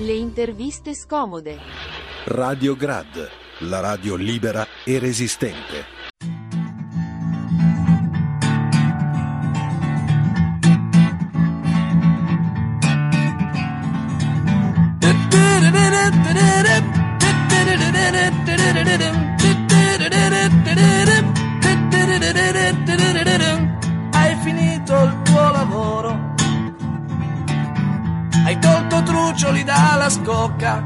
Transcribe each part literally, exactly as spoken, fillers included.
Le interviste scomode. Radio Grad, la radio libera e resistente. Hai finito il tuo lavoro, hai tolto trucioli dalla scocca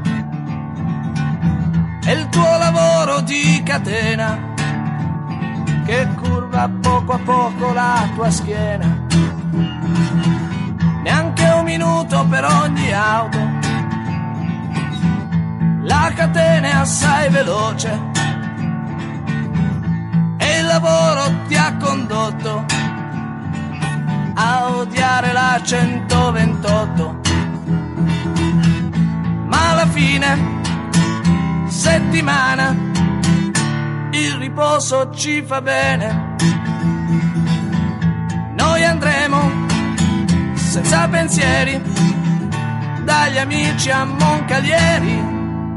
e il tuo lavoro di catena che curva poco a poco la tua schiena. Neanche un minuto per ogni auto, la catena è assai veloce e il lavoro ti ha condotto a odiare la centoventotto. Ma alla fine settimana il riposo ci fa bene. Noi andremo senza pensieri dagli amici a Moncalieri.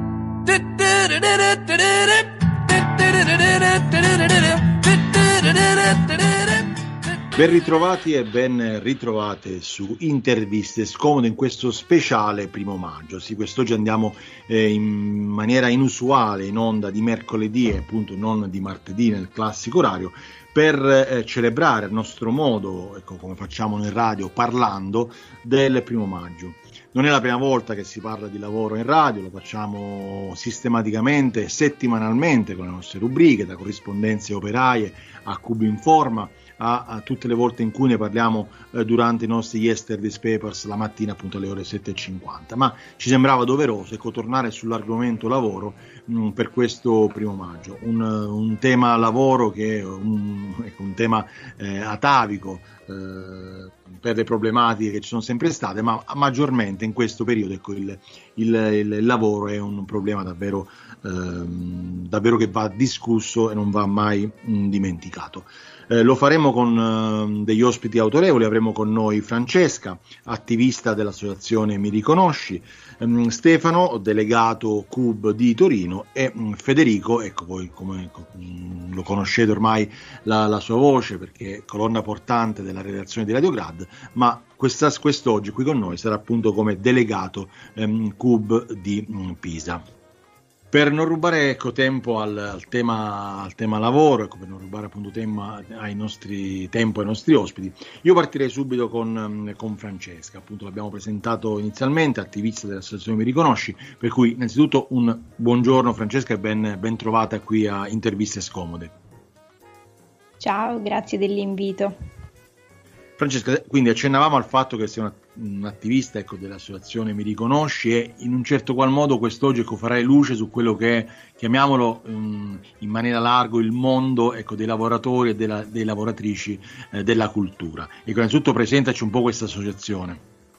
Ben ritrovati e ben ritrovate su Interviste Scomode in questo speciale primo maggio. Sì, quest'oggi andiamo eh, in maniera inusuale in onda di mercoledì e appunto non di martedì nel classico orario per eh, celebrare a nostro modo, ecco come facciamo nel radio, parlando del primo maggio. Non è la prima volta che si parla di lavoro in radio, lo facciamo sistematicamente, settimanalmente con le nostre rubriche, da corrispondenze operaie a Cubo Informa, a, a tutte le volte in cui ne parliamo eh, durante i nostri Yesterday's Papers la mattina appunto alle ore sette e cinquanta. Ma ci sembrava doveroso ecco, tornare sull'argomento lavoro mh, per questo primo maggio, un, un tema lavoro che è un, ecco, un tema eh, atavico, eh, per le problematiche che ci sono sempre state, ma maggiormente in questo periodo ecco, il, il, il lavoro è un problema davvero, ehm, davvero che va discusso e non va mai mh, dimenticato. Eh, lo faremo con eh, degli ospiti autorevoli. Avremo con noi Francesca, attivista dell'associazione Mi Riconosci, ehm, Stefano, delegato C U B di Torino, e mh, Federico, ecco voi come ecco, mh, lo conoscete ormai la, la sua voce perché è colonna portante della redazione di Radio Grad, ma questa, quest'oggi qui con noi sarà appunto come delegato ehm, C U B di mh, Pisa. Per non rubare ecco, tempo al, al, tema, al tema lavoro, ecco, per non rubare appunto tema ai nostri, tempo ai nostri ospiti, io partirei subito con, con Francesca, appunto l'abbiamo presentato inizialmente, attivista dell'associazione Mi Riconosci, per cui innanzitutto un buongiorno Francesca e ben, ben trovata qui a Interviste Scomode. Ciao, grazie dell'invito. Francesca, quindi accennavamo al fatto che sei una, un attivista ecco, dell'associazione Mi Riconosci e in un certo qual modo quest'oggi ecco, farai luce su quello che è, chiamiamolo um, in maniera larga, il mondo ecco, dei lavoratori e della, delle lavoratrici eh, della cultura. Ecco, innanzitutto presentaci un po' questa associazione.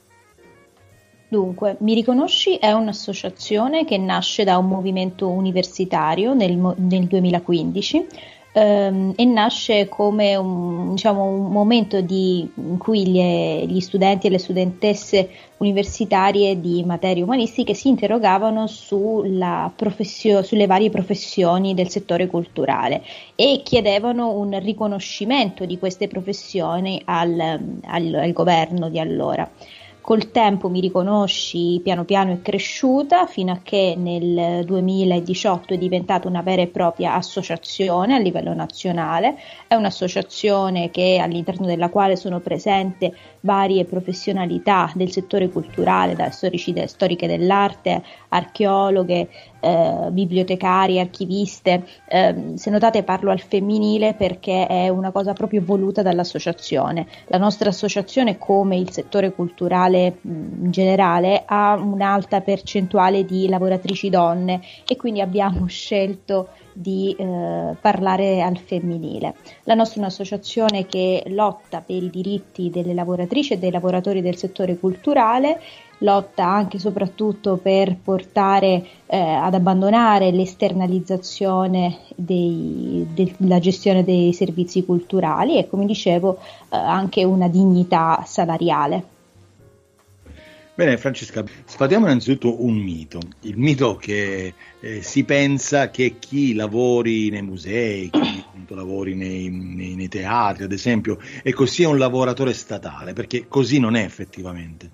Dunque, Mi Riconosci è un'associazione che nasce da un movimento universitario nel, nel duemilaquindici, Um, e nasce come un, diciamo, un momento di, in cui gli, gli studenti e le studentesse universitarie di materie umanistiche si interrogavano sulla professio, sulle varie professioni del settore culturale e chiedevano un riconoscimento di queste professioni al, al, al governo di allora. Col tempo Mi Riconosci piano piano è cresciuta fino a che nel duemiladiciotto è diventata una vera e propria associazione a livello nazionale. È un'associazione che, all'interno della quale sono presenti varie professionalità del settore culturale, da storici de, storiche dell'arte, archeologhe, eh, bibliotecarie, archiviste. Eh, se notate parlo al femminile perché è una cosa proprio voluta dall'associazione. La nostra associazione, come il settore culturale mh, in generale, ha un'alta percentuale di lavoratrici donne e quindi abbiamo scelto di eh, parlare al femminile. La nostra è un'associazione che lotta per i diritti delle lavoratrici e dei lavoratori del settore culturale, lotta anche e soprattutto per portare eh, ad abbandonare l'esternalizzazione dei, della gestione dei servizi culturali e, come dicevo, eh, anche una dignità salariale. Bene Francesca, sfatiamo innanzitutto un mito, il mito che eh, si pensa che chi lavori nei musei, chi appunto lavori nei, nei, nei teatri ad esempio, ecco, sia un lavoratore statale, perché così non è effettivamente.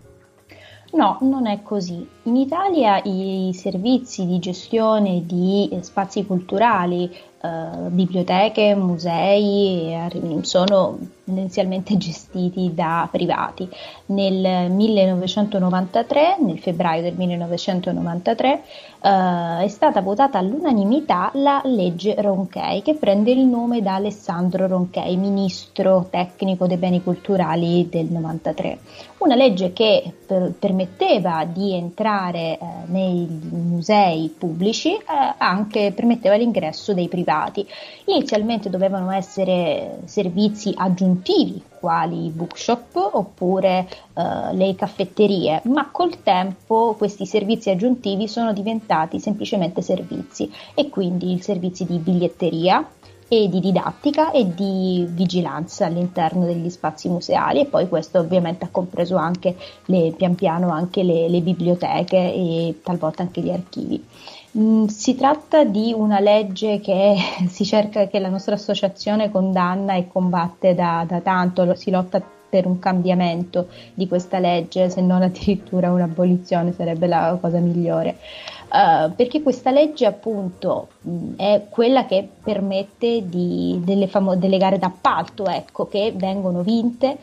No, non è così. In Italia i servizi di gestione di spazi culturali, eh, biblioteche, musei eh, sono tendenzialmente gestiti da privati. Nel millenovecentonovantatré, nel febbraio del millenovecentonovantatré, eh, è stata votata all'unanimità la legge Ronchey, che prende il nome da Alessandro Ronchey, ministro tecnico dei beni culturali del novantatré. Una legge che per, permetteva di entrare eh, nei musei pubblici, eh, anche permetteva l'ingresso dei privati. Inizialmente dovevano essere servizi aggiuntivi, quali bookshop oppure eh, le caffetterie, ma col tempo questi servizi aggiuntivi sono diventati semplicemente servizi, e quindi i servizi di biglietteria e di didattica e di vigilanza all'interno degli spazi museali, e poi questo ovviamente ha compreso anche le, pian piano anche le, le biblioteche e talvolta anche gli archivi. Mm, si tratta di una legge che si cerca, che la nostra associazione condanna e combatte da, da tanto, si lotta per un cambiamento di questa legge, se non addirittura un'abolizione sarebbe la cosa migliore. Uh, perché questa legge appunto mh, è quella che permette di, delle, famo- delle gare d'appalto, ecco, che vengono vinte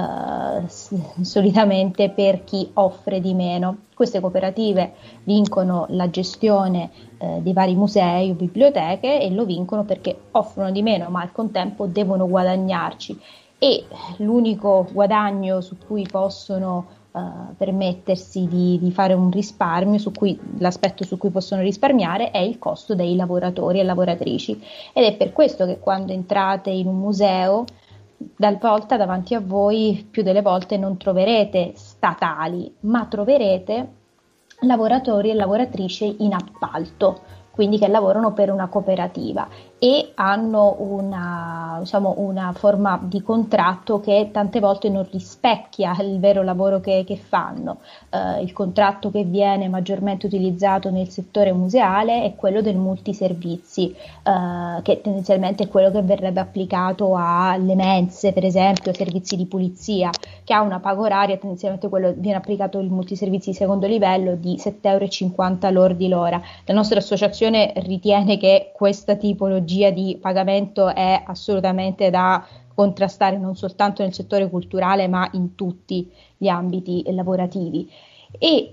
uh, s- solitamente per chi offre di meno. Queste cooperative vincono la gestione uh, dei vari musei o biblioteche, e lo vincono perché offrono di meno, ma al contempo devono guadagnarci, e l'unico guadagno su cui possono Uh, permettersi di, di fare un risparmio, su cui l'aspetto su cui possono risparmiare è il costo dei lavoratori e lavoratrici, ed è per questo che quando entrate in un museo, talvolta davanti a voi più delle volte non troverete statali, ma troverete lavoratori e lavoratrici in appalto, quindi che lavorano per una cooperativa e hanno una, diciamo, una forma di contratto che tante volte non rispecchia il vero lavoro che, che fanno. Uh, il contratto che viene maggiormente utilizzato nel settore museale è quello del multiservizi, uh, che tendenzialmente è quello che verrebbe applicato alle mense, per esempio, servizi di pulizia, che ha una paga oraria, tendenzialmente quello viene applicato il multiservizi di secondo livello di sette euro e cinquanta lordi l'ora. La nostra associazione ritiene che questa tipologia di pagamento è assolutamente da contrastare, non soltanto nel settore culturale ma in tutti gli ambiti lavorativi, e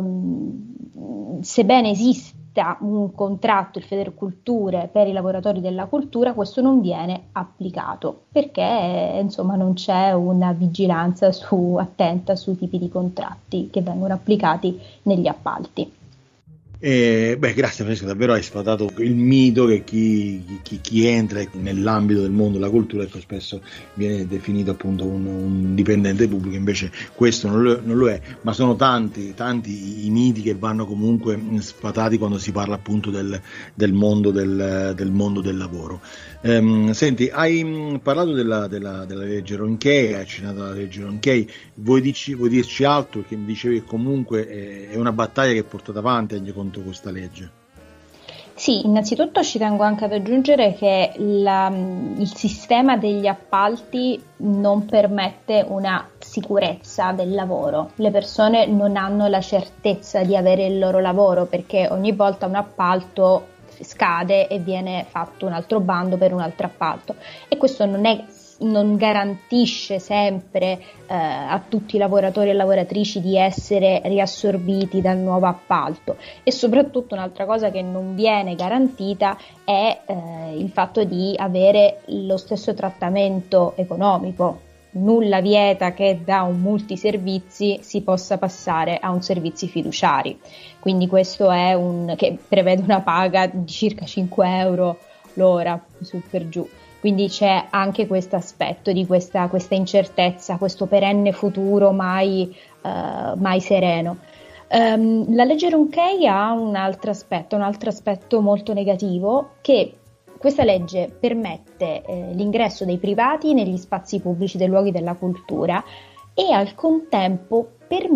ehm, sebbene esista un contratto, il Federculture, per i lavoratori della cultura, questo non viene applicato perché insomma non c'è una vigilanza su, attenta sui tipi di contratti che vengono applicati negli appalti. Eh, beh, grazie Francesco, davvero hai sfatato il mito che chi, chi, chi entra nell'ambito del mondo della cultura, ecco, spesso viene definito appunto un, un dipendente pubblico, invece questo non lo, non lo è, ma sono tanti, tanti i miti che vanno comunque sfatati quando si parla appunto del, del, mondo, del, del mondo del lavoro. Um, senti, hai parlato della, della, della legge Ronchey, hai accennato alla legge Ronchey, vuoi, dici, vuoi dirci altro? Perché mi dicevi che comunque è, è una battaglia che è portata avanti anche contro questa legge. Sì, innanzitutto ci tengo anche ad aggiungere che la, il sistema degli appalti non permette una sicurezza del lavoro. Le persone non hanno la certezza di avere il loro lavoro perché ogni volta un appalto scade e viene fatto un altro bando per un altro appalto, e questo non è non garantisce sempre eh, a tutti i lavoratori e lavoratrici di essere riassorbiti dal nuovo appalto, e soprattutto un'altra cosa che non viene garantita è eh, il fatto di avere lo stesso trattamento economico. Nulla vieta che da un multiservizi si possa passare a un servizi fiduciari, quindi questo è un che prevede una paga di circa cinque euro l'ora su per giù. Quindi c'è anche questo aspetto di questa, questa incertezza, questo perenne futuro mai, uh, mai sereno. Um, la legge Ronchey ha un altro aspetto, un altro aspetto molto negativo, che questa legge permette eh, l'ingresso dei privati negli spazi pubblici dei luoghi della cultura e al contempo permette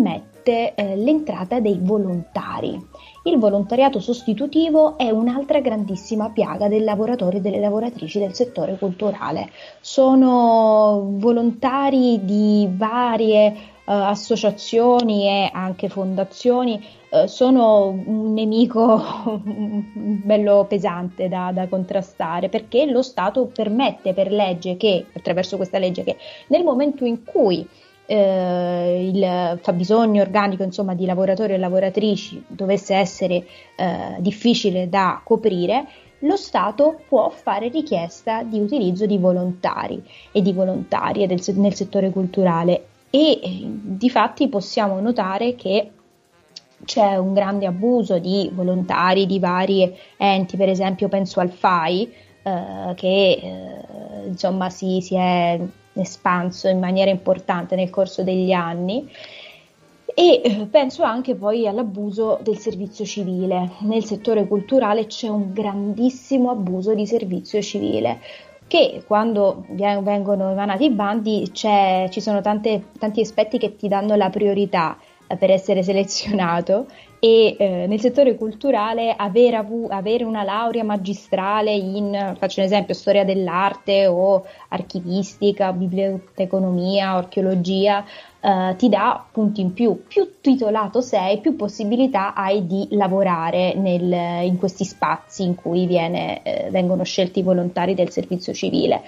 volte eh, l'entrata dei volontari. Il volontariato sostitutivo è un'altra grandissima piaga dei lavoratori e delle lavoratrici del settore culturale. Sono volontari di varie Uh, associazioni e anche fondazioni, uh, sono un nemico bello pesante da, da contrastare, perché lo Stato permette per legge che, attraverso questa legge, che nel momento in cui uh, il fabbisogno organico, insomma, di lavoratori e lavoratrici dovesse essere uh, difficile da coprire, lo Stato può fare richiesta di utilizzo di volontari e di volontarie del, nel settore culturale. E difatti possiamo notare che c'è un grande abuso di volontari di vari enti, per esempio penso al F A I, eh, che eh, insomma si, si è espanso in maniera importante nel corso degli anni, e eh, penso anche poi all'abuso del servizio civile. Nel settore culturale c'è un grandissimo abuso di servizio civile, che quando vengono emanati i bandi c'è, ci sono tante, tanti aspetti che ti danno la priorità eh, per essere selezionato, e eh, nel settore culturale aver avu, avere una laurea magistrale in, faccio un esempio, storia dell'arte o archivistica, biblioteconomia, archeologia, Uh, ti dà punti in più. Più titolato sei, più possibilità hai di lavorare nel, in questi spazi in cui viene, eh, vengono scelti i volontari del servizio civile,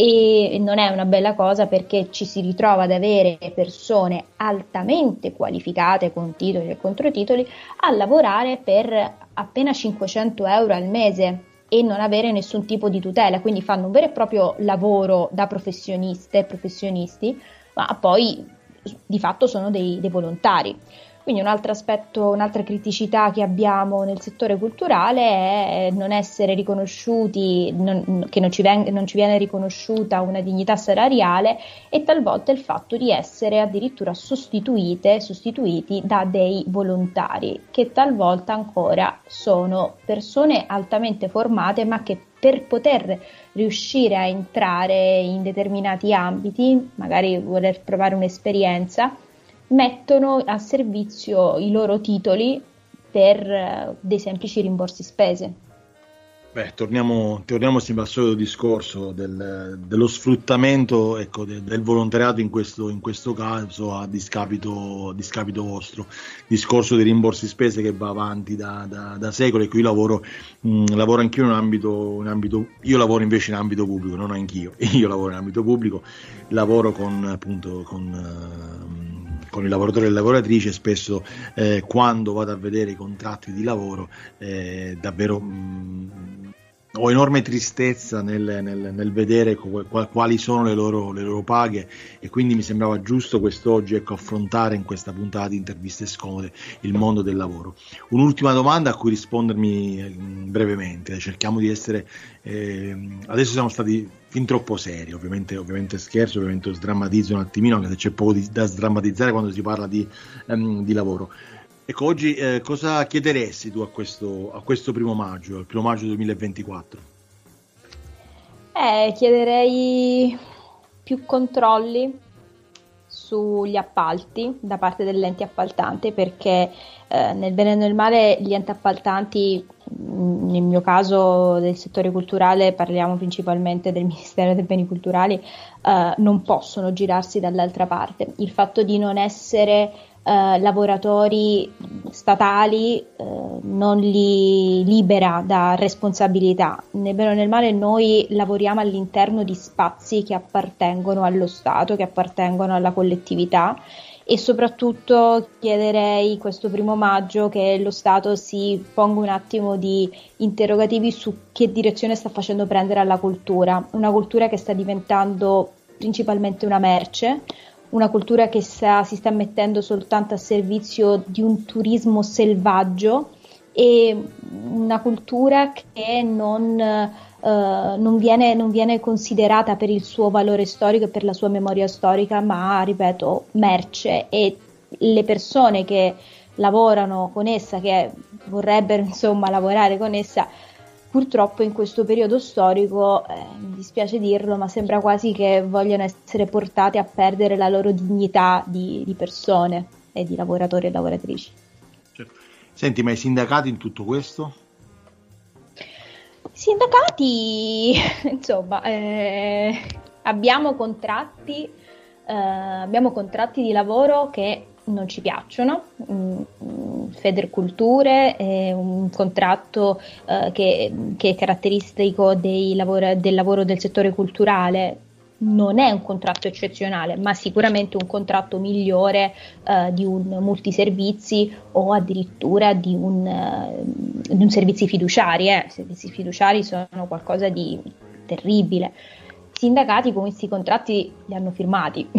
e non è una bella cosa, perché ci si ritrova ad avere persone altamente qualificate con titoli e controtitoli a lavorare per appena cinquecento euro al mese e non avere nessun tipo di tutela, quindi fanno un vero e proprio lavoro da professioniste e professionisti, ma poi di fatto sono dei, dei volontari. Quindi un altro aspetto, un'altra criticità che abbiamo nel settore culturale è non essere riconosciuti, non, che non ci, veng- non ci viene riconosciuta una dignità salariale, e talvolta il fatto di essere addirittura sostituite, sostituiti da dei volontari, che talvolta ancora sono persone altamente formate, ma che per poter riuscire a entrare in determinati ambiti, magari voler provare un'esperienza, mettono a servizio i loro titoli per dei semplici rimborsi spese. Beh, torniamo, torniamo sempre al solito discorso del, dello sfruttamento, ecco, del, del volontariato in questo, in questo caso a discapito, a discapito vostro. Discorso dei rimborsi spese che va avanti da, da, da secoli, e qui lavoro, mh, lavoro anch'io in un ambito, in ambito, io lavoro invece in ambito pubblico, non anch'io, io lavoro in ambito pubblico, lavoro con appunto con uh, con i lavoratori e le lavoratrici, e spesso eh, quando vado a vedere i contratti di lavoro eh, davvero mh, ho enorme tristezza nel, nel, nel vedere quali sono le loro, le loro paghe, e quindi mi sembrava giusto quest'oggi, ecco, affrontare in questa puntata di Interviste Scomode il mondo del lavoro. Un'ultima domanda a cui rispondermi eh, brevemente, cerchiamo di essere eh, adesso siamo stati fin troppo seri, ovviamente, ovviamente scherzo, ovviamente sdrammatizzo un attimino, anche se c'è poco di, da sdrammatizzare quando si parla di, um, di lavoro. Ecco, oggi eh, cosa chiederesti tu a questo, a questo primo maggio, al primo maggio duemilaventiquattro? Eh, chiederei più controlli sugli appalti da parte dell'ente appaltante, perché eh, nel bene e nel male gli enti appaltanti, nel mio caso del settore culturale, parliamo principalmente del Ministero dei Beni Culturali, eh, non possono girarsi dall'altra parte. Il fatto di non essere Uh, lavoratori statali uh, non li libera da responsabilità. Nel bene o nel male noi lavoriamo all'interno di spazi che appartengono allo Stato, che appartengono alla collettività, e soprattutto chiederei questo primo maggio che lo Stato si ponga un attimo di interrogativi su che direzione sta facendo prendere alla cultura, una cultura che sta diventando principalmente una merce, una cultura che sta, si sta mettendo soltanto a servizio di un turismo selvaggio, e una cultura che non, eh, non, viene, non viene considerata per il suo valore storico e per la sua memoria storica, ma, ripeto, merce, e le persone che lavorano con essa, che vorrebbero insomma lavorare con essa, purtroppo in questo periodo storico, eh, mi dispiace dirlo, ma sembra quasi che vogliano essere portate a perdere la loro dignità di, di persone, e di lavoratori e lavoratrici. Certo. Senti, ma i sindacati in tutto questo? Sindacati, insomma, eh, abbiamo contratti, eh, abbiamo contratti di lavoro che non ci piacciono. mm, Federculture è un contratto eh, che, che è caratteristico dei lavora, del lavoro del settore culturale. Non è un contratto eccezionale, ma sicuramente un contratto migliore eh, di un multiservizi o addirittura di un, uh, di un servizi fiduciari. Eh. Servizi fiduciari sono qualcosa di terribile. I sindacati con questi contratti li hanno firmati.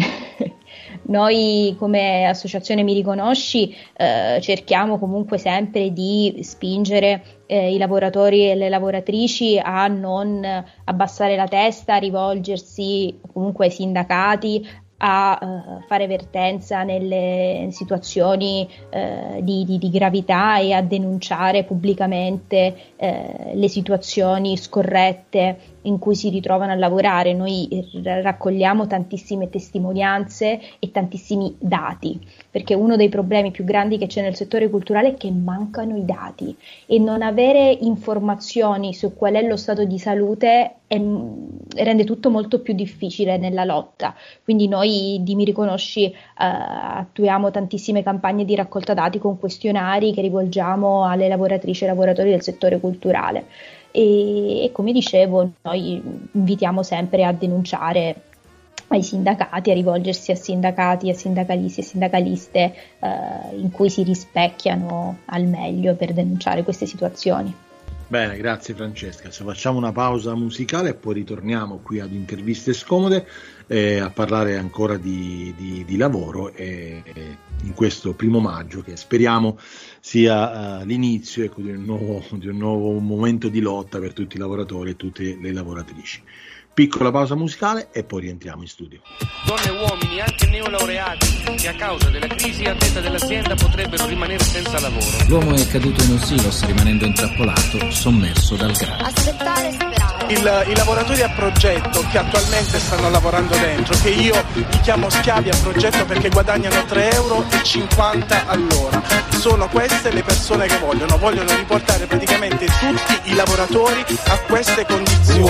Noi come associazione Mi Riconosci eh, cerchiamo comunque sempre di spingere eh, i lavoratori e le lavoratrici a non abbassare la testa, a rivolgersi comunque ai sindacati, a uh, fare vertenza nelle situazioni uh, di, di, di gravità e a denunciare pubblicamente uh, le situazioni scorrette in cui si ritrovano a lavorare. Noi r- raccogliamo tantissime testimonianze e tantissimi dati, perché uno dei problemi più grandi che c'è nel settore culturale è che mancano i dati, e non avere informazioni su qual è lo stato di salute è, rende tutto molto più difficile nella lotta. Quindi noi di Mi Riconosci eh, attuiamo tantissime campagne di raccolta dati con questionari che rivolgiamo alle lavoratrici e lavoratori del settore culturale. E, e come dicevo, noi invitiamo sempre a denunciare ai sindacati, a rivolgersi a sindacati, a sindacalisti e sindacaliste eh, in cui si rispecchiano al meglio per denunciare queste situazioni. Bene, grazie Francesca. Adesso facciamo una pausa musicale e poi ritorniamo qui ad Interviste Scomode eh, a parlare ancora di, di, di lavoro e, e in questo primo maggio, che speriamo sia uh, l'inizio, ecco, di un nuovo, di un nuovo momento di lotta per tutti i lavoratori e tutte le lavoratrici. Piccola pausa musicale e poi rientriamo in studio. Donne e uomini, anche neolaureati, che a causa della crisi a detta dell'azienda potrebbero rimanere senza lavoro. L'uomo è caduto in un silos rimanendo intrappolato, sommerso dal grano. Aspettare e sperare. Il, I lavoratori a progetto che attualmente stanno lavorando dentro, che io li chiamo schiavi a progetto perché guadagnano tre euro e cinquanta all'ora, sono queste le persone che vogliono, vogliono riportare praticamente tutti i lavoratori a queste condizioni.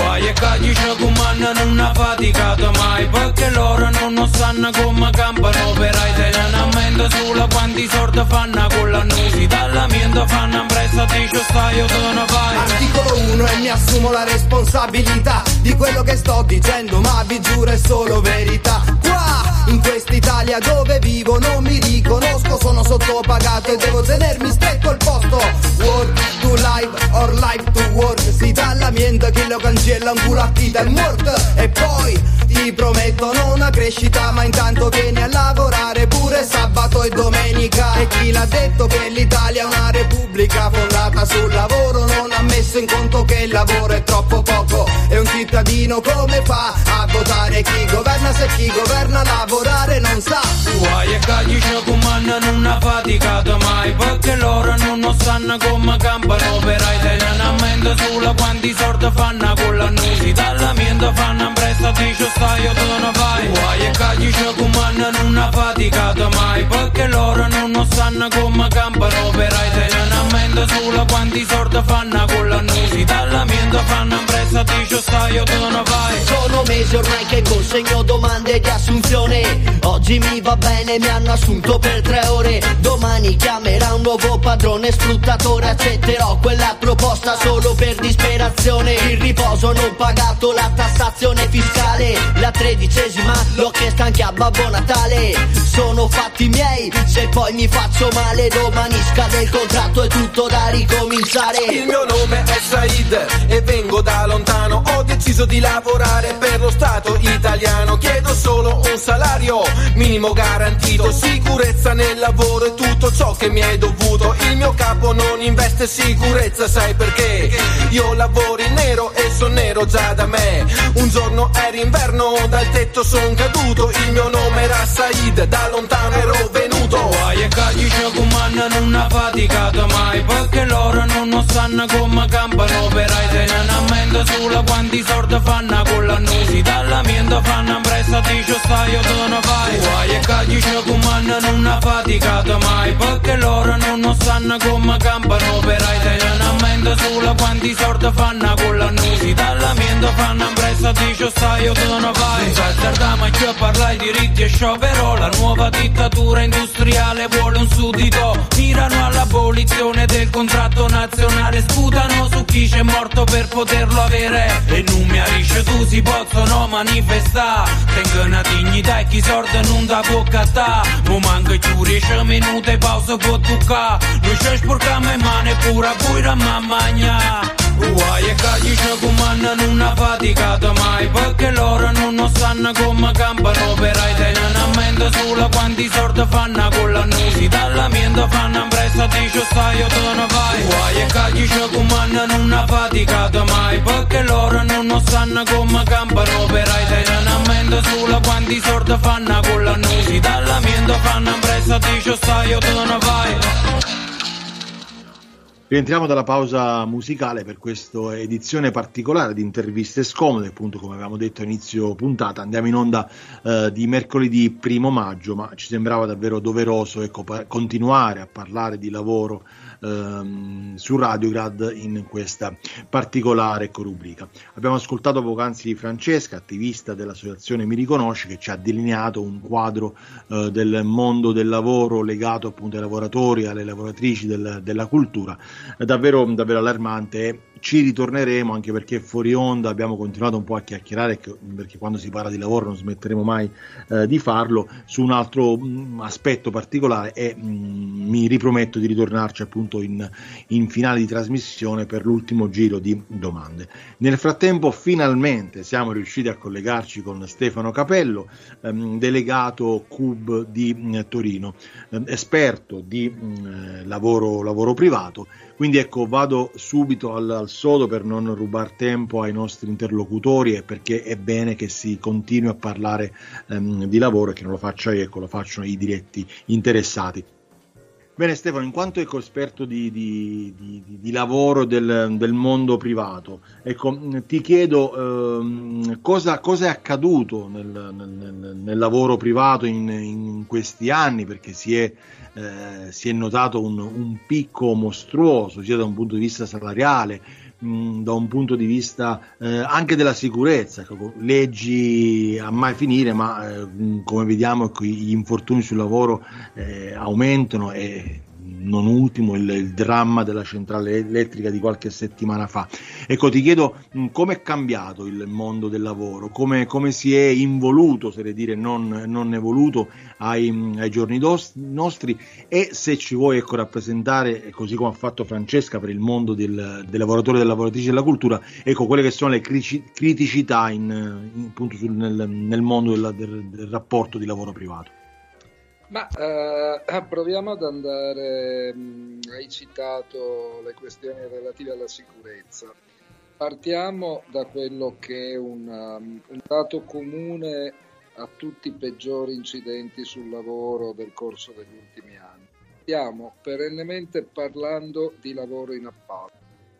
Non ha faticato mai perché loro non sanno come campano per ai tenenamento sulla quanti sordi fanno con l'annusi dall'amiento fanno impresa dice stai io non vai. Articolo uno e mi assumo la responsabilità di quello che sto dicendo, ma vi giuro è solo verità. Qua in quest'Italia dove vivo non mi riconosco, sono sottopagato e devo tenermi stretto il posto. Work to life or life to work, si dall'amiento che lo cancella un culo a chi dal morto. E poi ti promettono una crescita, ma intanto vieni a lavorare pure sabato e domenica. E chi l'ha detto che l'Italia è una repubblica fondata sul lavoro non ha messo in conto che il lavoro è troppo poco. E un cittadino come fa a votare chi governa se chi governa lavorare non sa? Guai e cagli c'è comanda non ha faticato mai perché loro non sanno come campano per ai tenenamento sulla quanti sordi fanno con l'annusi dall'amiento fanno impresa dice stai io tu non vai. Guai e cagli c'è comanda non ha faticato mai perché loro non sanno come campano per ai tenenamento sulla quanti sordi fanno con l'annusi dall'amiento fanno impresa dice stai io tu non vai. Sono mesi ormai che consegno domande di assunzione, oggi mi va bene mi hanno assunto per tre ore, domani chiamerà un nuovo padrone sfruttatore, accetterò quella proposta solo per disperazione. Il riposo non pagato, la tassazione fiscale, la tredicesima l'ho chiesta anche a Babbo Natale. Sono fatti miei, se poi mi faccio male domani scade il contratto e tutto da ricominciare. Il mio nome è Said e vengo da lontano, ho deciso di lavorare per lo Stato italiano, chiedo solo un salario minimo garantito, sicurezza nel lavoro e tutto ciò che mi è dovuto. Il mio capo non investe sicurezza, sai perché? Io lavoro in nero e son nero già da me. Un giorno era inverno, dal tetto son caduto, il mio nome era Said, da lontano ero venuto. Guai e cagli c'è comanda non ha faticato mai perché loro non sanno come campano per ai tenenamento sulla quanti sordi fanno con l'annusi dalla miendo fanno impresa di ciò stai io te ne vai. Guai e cagli c'è comando non ha faticato mai, perché loro non lo sanno come campano operai. Tenen a mente solo quanti soldi fanno con l'annusi, dalla miendo fanno impresa di ciò stai io te ne vai. In Sassardama ma ci parlai diritti e sciopero, la nuova dittatura industriale vuole un suddito. Mirano all'abolizione del contratto nazionale, sputano su chi c'è morto per poterlo avere. E non mi arisce tu si possono manifestare, tengono una dignità e chi sorda non da può cattare. Mo manca più dieci minuti e pausa può toccare, noi ci sporcamo in mano e pure a voi a mamma. Guai e cagli c'è comando non ha faticato mai, perché loro non lo sanno come campano operai. Tenen a mente solo quanti soldi fanno con l'annusi, dalla miendo fanno impresa di ciò stai io te ne vai. Guai e cagli c'è comando non ha faticato mai, perché loro non lo sanno come campano operai. Tenen a mente solo quanti soldi fanno con l'annusi, dalla miendo fanno impresa di ciò stai io te ne vai. Rientriamo dalla pausa musicale per questa edizione particolare di Interviste Scomode, appunto come avevamo detto a inizio puntata. Andiamo in onda eh, di mercoledì primo maggio, ma ci sembrava davvero doveroso ecco, pa- continuare a parlare di lavoro ehm, su Radiograd in questa particolare ecco, rubrica. Abbiamo ascoltato poc'anzi Francesca, attivista dell'associazione Mi Riconosci, che ci ha delineato un quadro eh, del mondo del lavoro legato appunto ai lavoratori, alle lavoratrici del, della cultura. Davvero, davvero allarmante. Ci ritorneremo anche perché fuori onda abbiamo continuato un po' a chiacchierare, perché quando si parla di lavoro non smetteremo mai eh, di farlo, su un altro mh, aspetto particolare e mh, mi riprometto di ritornarci appunto in, in finale di trasmissione per l'ultimo giro di domande. Nel frattempo finalmente siamo riusciti a collegarci con Stefano Capello, ehm, delegato C U B di mh, Torino, ehm, esperto di mh, lavoro, lavoro privato. Quindi ecco, vado subito al, al sodo per non rubar tempo ai nostri interlocutori e perché è bene che si continui a parlare ehm, di lavoro e che non lo faccia io, ecco, lo facciano i diretti interessati. Bene Stefano, in quanto ecco, esperto di, di, di, di lavoro del, del mondo privato, ecco, ti chiedo ehm, cosa, cosa è accaduto nel, nel, nel lavoro privato in, in questi anni, perché si è, eh, si è notato un, un picco mostruoso sia da un punto di vista salariale, mh, da un punto di vista eh, anche della sicurezza, ecco, leggi a mai finire, ma eh, come vediamo ecco, gli infortuni sul lavoro eh, aumentano e non ultimo il, il dramma della centrale elettrica di qualche settimana fa. Ecco, ti chiedo come è cambiato il mondo del lavoro, come, come si è involuto, oserei dire non, non evoluto ai, ai giorni dos, nostri e se ci vuoi ecco, rappresentare, così come ha fatto Francesca per il mondo del, del lavoratore e della lavoratrice della cultura, ecco quelle che sono le criticità in, in, appunto sul, nel, nel mondo del, del, del rapporto di lavoro privato. Ma eh, proviamo ad andare, mh, hai citato le questioni relative alla sicurezza. Partiamo da quello che è un, um, un dato comune a tutti i peggiori incidenti sul lavoro del corso degli ultimi anni. Stiamo perennemente parlando di lavoro in appalto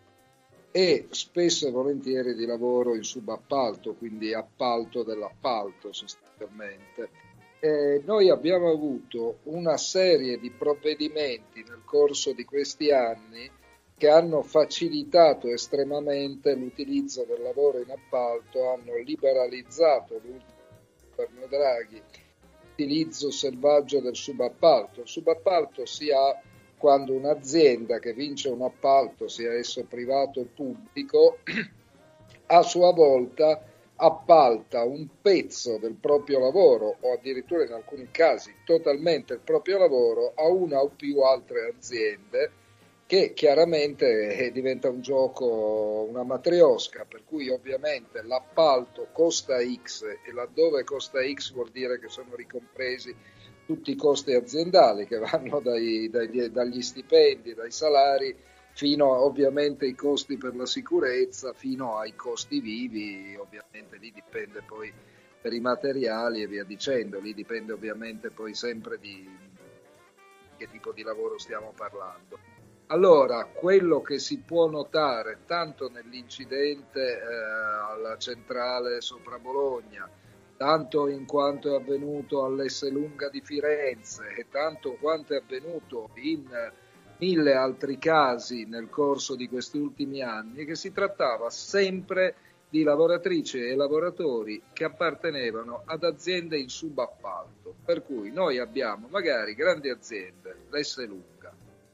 e spesso e volentieri di lavoro in subappalto, quindi appalto dell'appalto sostanzialmente. Eh, noi abbiamo avuto una serie di provvedimenti nel corso di questi anni che hanno facilitato estremamente l'utilizzo del lavoro in appalto, hanno liberalizzato l'ultimo governo Draghi l'utilizzo selvaggio del subappalto. Il subappalto si ha quando un'azienda che vince un appalto, sia esso privato o pubblico, a sua volta appalta un pezzo del proprio lavoro o addirittura in alcuni casi totalmente il proprio lavoro a una o più altre aziende, che chiaramente eh, diventa un gioco, una matriosca, per cui ovviamente l'appalto costa X e laddove costa X vuol dire che sono ricompresi tutti i costi aziendali che vanno dai, dai, dagli stipendi, dai salari, fino a, ovviamente ai costi per la sicurezza, fino ai costi vivi, ovviamente lì dipende poi per i materiali e via dicendo, lì dipende ovviamente poi sempre di che tipo di lavoro stiamo parlando. Allora, quello che si può notare tanto nell'incidente eh, alla centrale sopra Bologna, tanto in quanto è avvenuto all'Esselunga di Firenze e tanto quanto è avvenuto in mille altri casi nel corso di questi ultimi anni, che si trattava sempre di lavoratrici e lavoratori che appartenevano ad aziende in subappalto, per cui noi abbiamo magari grandi aziende, l'Esselunga,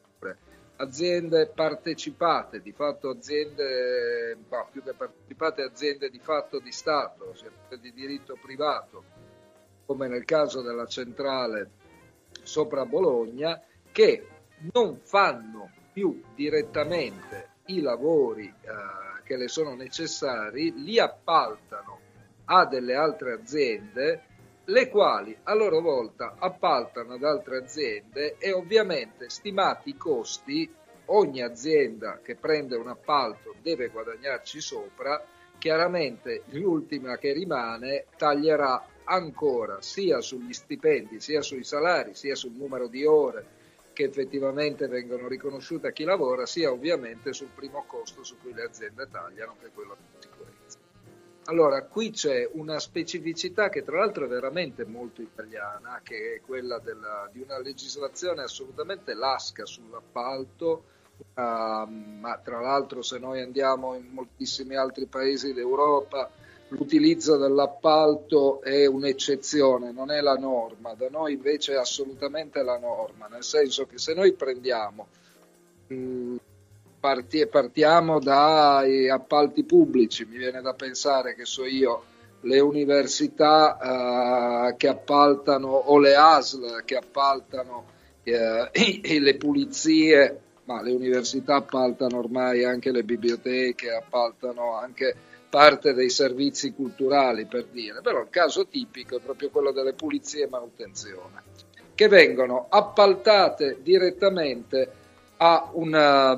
aziende partecipate, di fatto aziende, no, più che partecipate, aziende di fatto di Stato, sempre di diritto privato, come nel caso della centrale sopra Bologna, che non fanno più direttamente i lavori eh, che le sono necessari, li appaltano a delle altre aziende, le quali a loro volta appaltano ad altre aziende e ovviamente, stimati i costi, ogni azienda che prende un appalto deve guadagnarci sopra, chiaramente l'ultima che rimane taglierà ancora sia sugli stipendi, sia sui salari, sia sul numero di ore che effettivamente vengono riconosciute a chi lavora, sia ovviamente sul primo costo su cui le aziende tagliano, che è quello della sicurezza. Allora, qui c'è una specificità che tra l'altro è veramente molto italiana, che è quella della, di una legislazione assolutamente lasca sull'appalto, uh, ma tra l'altro se noi andiamo in moltissimi altri paesi d'Europa, l'utilizzo dell'appalto è un'eccezione, non è la norma. Da noi invece è assolutamente la norma, nel senso che se noi prendiamo... Mh, partiamo dai appalti pubblici, mi viene da pensare che so io, le università uh, che appaltano o le A S L che appaltano uh, e le pulizie, ma le università appaltano ormai anche le biblioteche, appaltano anche parte dei servizi culturali, per dire, però il caso tipico è proprio quello delle pulizie e manutenzione, che vengono appaltate direttamente a, una,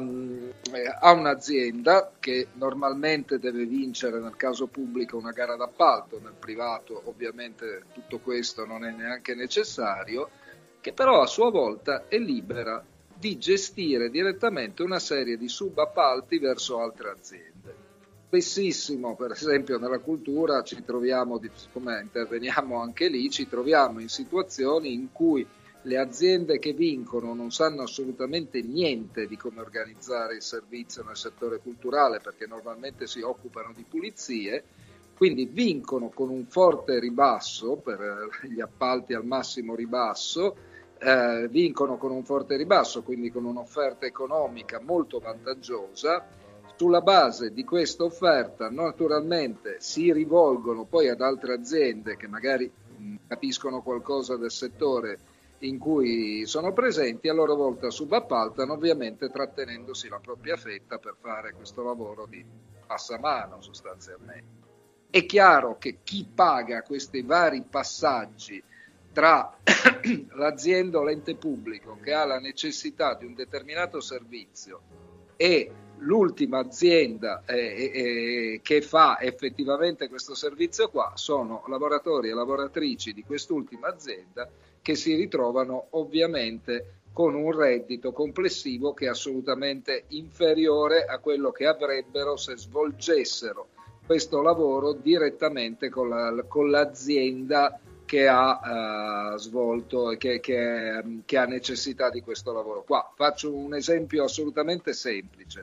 a un'azienda che normalmente deve vincere nel caso pubblico una gara d'appalto, nel privato ovviamente tutto questo non è neanche necessario, che però a sua volta è libera di gestire direttamente una serie di subappalti verso altre aziende. Spessissimo, per esempio nella cultura ci troviamo, siccome interveniamo anche lì, ci troviamo in situazioni in cui le aziende che vincono non sanno assolutamente niente di come organizzare il servizio nel settore culturale, perché normalmente si occupano di pulizie, quindi vincono con un forte ribasso, per gli appalti al massimo ribasso, eh, vincono con un forte ribasso, quindi con un'offerta economica molto vantaggiosa. Sulla base di questa offerta naturalmente si rivolgono poi ad altre aziende che magari mh, capiscono qualcosa del settore in cui sono presenti, a loro volta subappaltano, ovviamente trattenendosi la propria fetta per fare questo lavoro di passamano sostanzialmente. È chiaro che chi paga questi vari passaggi tra l'azienda o l'ente pubblico che ha la necessità di un determinato servizio e l'ultima azienda eh, eh, che fa effettivamente questo servizio qua sono lavoratori e lavoratrici di quest'ultima azienda, che si ritrovano ovviamente con un reddito complessivo che è assolutamente inferiore a quello che avrebbero se svolgessero questo lavoro direttamente con, la, con l'azienda che ha uh, svolto e che, che, che ha necessità di questo lavoro qua. Faccio un esempio assolutamente semplice.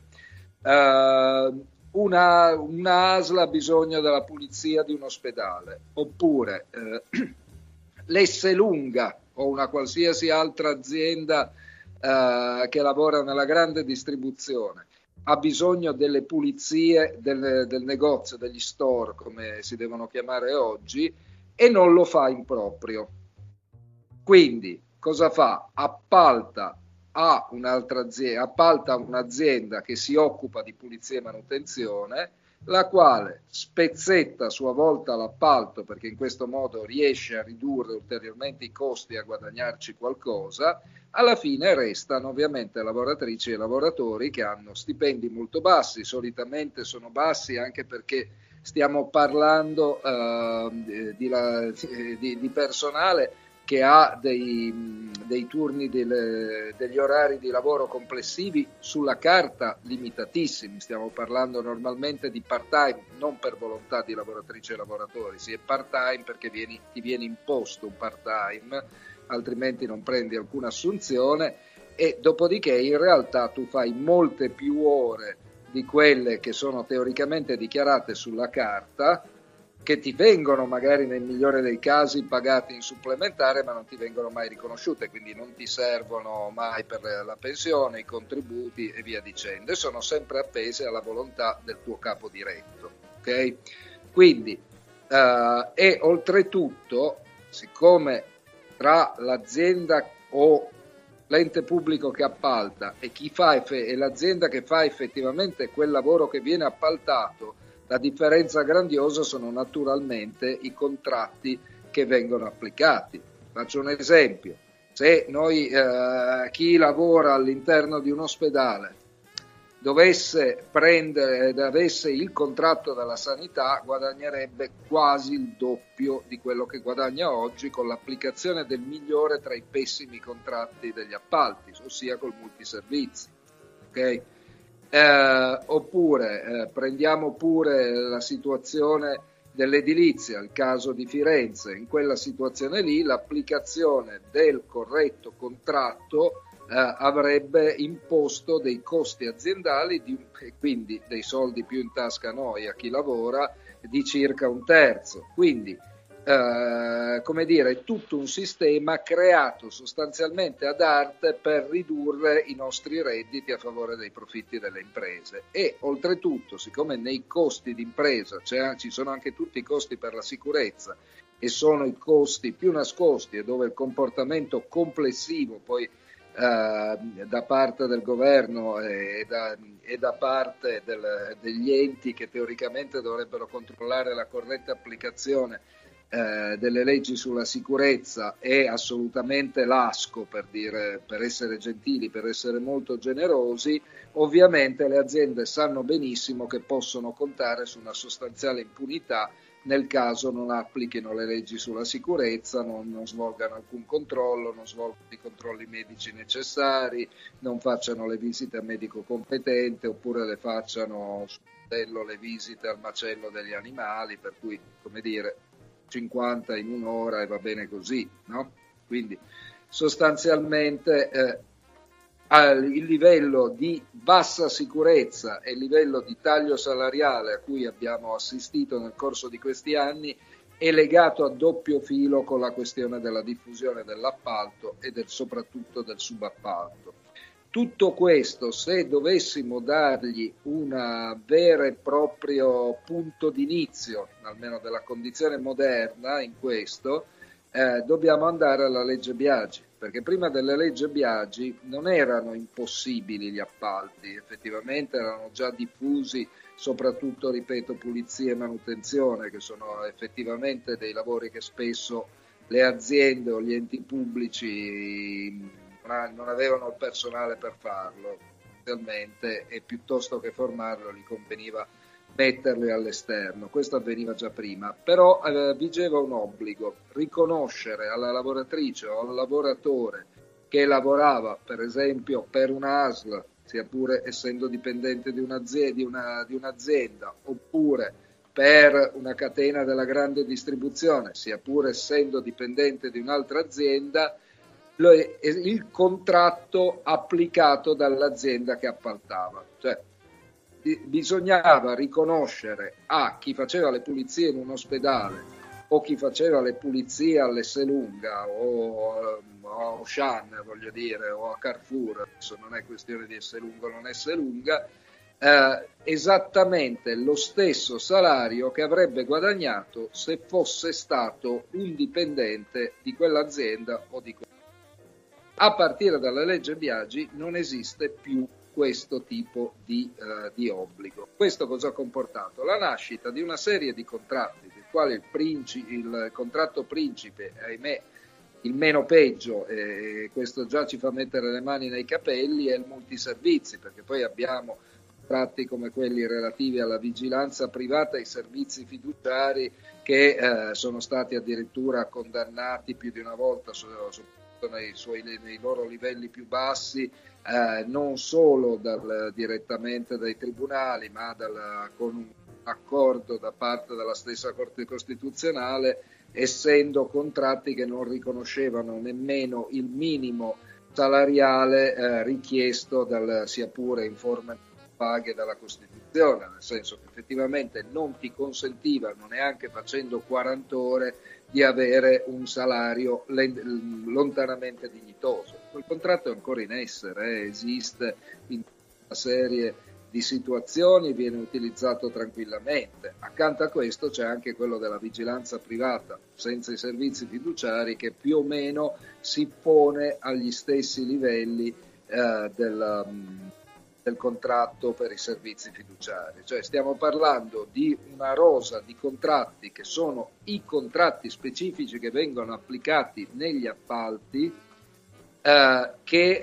Uh, una, una A S L ha bisogno della pulizia di un ospedale, oppure uh, l'Esselunga o una qualsiasi altra azienda uh, che lavora nella grande distribuzione ha bisogno delle pulizie del, del negozio, degli store come si devono chiamare oggi, e non lo fa in proprio. Quindi cosa fa? Appalta a un'altra azienda, appalta a un'azienda che si occupa di pulizia e manutenzione, la quale spezzetta a sua volta l'appalto, perché in questo modo riesce a ridurre ulteriormente i costi e a guadagnarci qualcosa. Alla fine restano ovviamente lavoratrici e lavoratori che hanno stipendi molto bassi, solitamente sono bassi anche perché stiamo parlando uh, di, di, di personale che ha dei, dei turni del, degli orari di lavoro complessivi sulla carta limitatissimi, stiamo parlando normalmente di part-time, non per volontà di lavoratrici e lavoratori, si è part-time perché vieni, ti viene imposto un part-time, altrimenti non prendi alcuna assunzione, e dopodiché in realtà tu fai molte più ore di quelle che sono teoricamente dichiarate sulla carta, che ti vengono magari nel migliore dei casi pagate in supplementare, ma non ti vengono mai riconosciute, quindi non ti servono mai per la pensione, i contributi e via dicendo, e sono sempre appese alla volontà del tuo capo diretto, ok? Quindi uh, e oltretutto, siccome tra l'azienda o l'ente pubblico che appalta e chi fa eff- e l'azienda che fa effettivamente quel lavoro che viene appaltato, la differenza grandiosa sono naturalmente i contratti che vengono applicati. Faccio un esempio: se noi eh, chi lavora all'interno di un ospedale dovesse prendere ed avesse il contratto della sanità, guadagnerebbe quasi il doppio di quello che guadagna oggi con l'applicazione del migliore tra i pessimi contratti degli appalti, ossia col multiservizi. Ok? Eh, oppure eh, prendiamo pure la situazione dell'edilizia, il caso di Firenze. In quella situazione lì l'applicazione del corretto contratto eh, avrebbe imposto dei costi aziendali di, e quindi dei soldi più in tasca a noi, a chi lavora, di circa un terzo. Quindi Uh, come dire, è tutto un sistema creato sostanzialmente ad arte per ridurre i nostri redditi a favore dei profitti delle imprese. E oltretutto, siccome nei costi d'impresa cioè, ci sono anche tutti i costi per la sicurezza, e sono i costi più nascosti e dove il comportamento complessivo poi uh, da parte del governo e da, e da parte del, degli enti che teoricamente dovrebbero controllare la corretta applicazione Eh, delle leggi sulla sicurezza, è assolutamente lasco, per dire, per essere gentili, per essere molto generosi, ovviamente le aziende sanno benissimo che possono contare su una sostanziale impunità nel caso non applichino le leggi sulla sicurezza, non, non svolgano alcun controllo, non svolgano i controlli medici necessari, non facciano le visite a medico competente, oppure le facciano sul modello le visite al macello degli animali, per cui, come dire, cinquanta in un'ora e va bene così, no? Quindi sostanzialmente eh, il livello di bassa sicurezza e il livello di taglio salariale a cui abbiamo assistito nel corso di questi anni è legato a doppio filo con la questione della diffusione dell'appalto e del, soprattutto del subappalto. Tutto questo, se dovessimo dargli un vero e proprio punto d'inizio, almeno della condizione moderna in questo, eh, dobbiamo andare alla legge Biagi, perché prima della legge Biagi non erano impossibili gli appalti, effettivamente erano già diffusi, soprattutto, ripeto, pulizia e manutenzione, che sono effettivamente dei lavori che spesso le aziende o gli enti pubblici non avevano il personale per farlo realmente, e piuttosto che formarlo gli conveniva metterli all'esterno. Questo avveniva già prima, però eh, vigeva un obbligo: riconoscere alla lavoratrice o al lavoratore che lavorava per esempio per un'A S L, sia pure essendo dipendente di un'azienda, di una, di un'azienda, oppure per una catena della grande distribuzione, sia pure essendo dipendente di un'altra azienda, il contratto applicato dall'azienda che appaltava. Cioè bisognava riconoscere a chi faceva le pulizie in un ospedale o chi faceva le pulizie all'Esselunga o a Auchan, voglio dire, o a Carrefour, adesso non è questione di Esselunga o non Esselunga, eh, esattamente lo stesso salario che avrebbe guadagnato se fosse stato un dipendente di quell'azienda o di quella. A partire dalla legge Biagi non esiste più questo tipo di, uh, di obbligo. Questo cosa ha comportato? La nascita di una serie di contratti, del quale il, princi- il contratto principe, ahimè, il meno peggio, e questo già ci fa mettere le mani nei capelli, è il multiservizi, perché poi abbiamo contratti come quelli relativi alla vigilanza privata e ai servizi fiduciari che eh, sono stati addirittura condannati più di una volta, soprattutto nei, suoi, nei loro livelli più bassi, eh, non solo dal, direttamente dai tribunali, ma dal, con un accordo da parte della stessa Corte Costituzionale, essendo contratti che non riconoscevano nemmeno il minimo salariale eh, richiesto dal, sia pure in forma paghe dalla Costituzione, nel senso che effettivamente non ti consentivano, neanche facendo quaranta ore, di avere un salario lontanamente dignitoso. Quel contratto è ancora in essere, eh, esiste in una serie di situazioni, viene utilizzato tranquillamente. Accanto a questo c'è anche quello della vigilanza privata senza i servizi fiduciari, che più o meno si pone agli stessi livelli eh, del, del contratto per i servizi fiduciari. Cioè stiamo parlando di una rosa di contratti che sono i contratti specifici che vengono applicati negli appalti, eh, che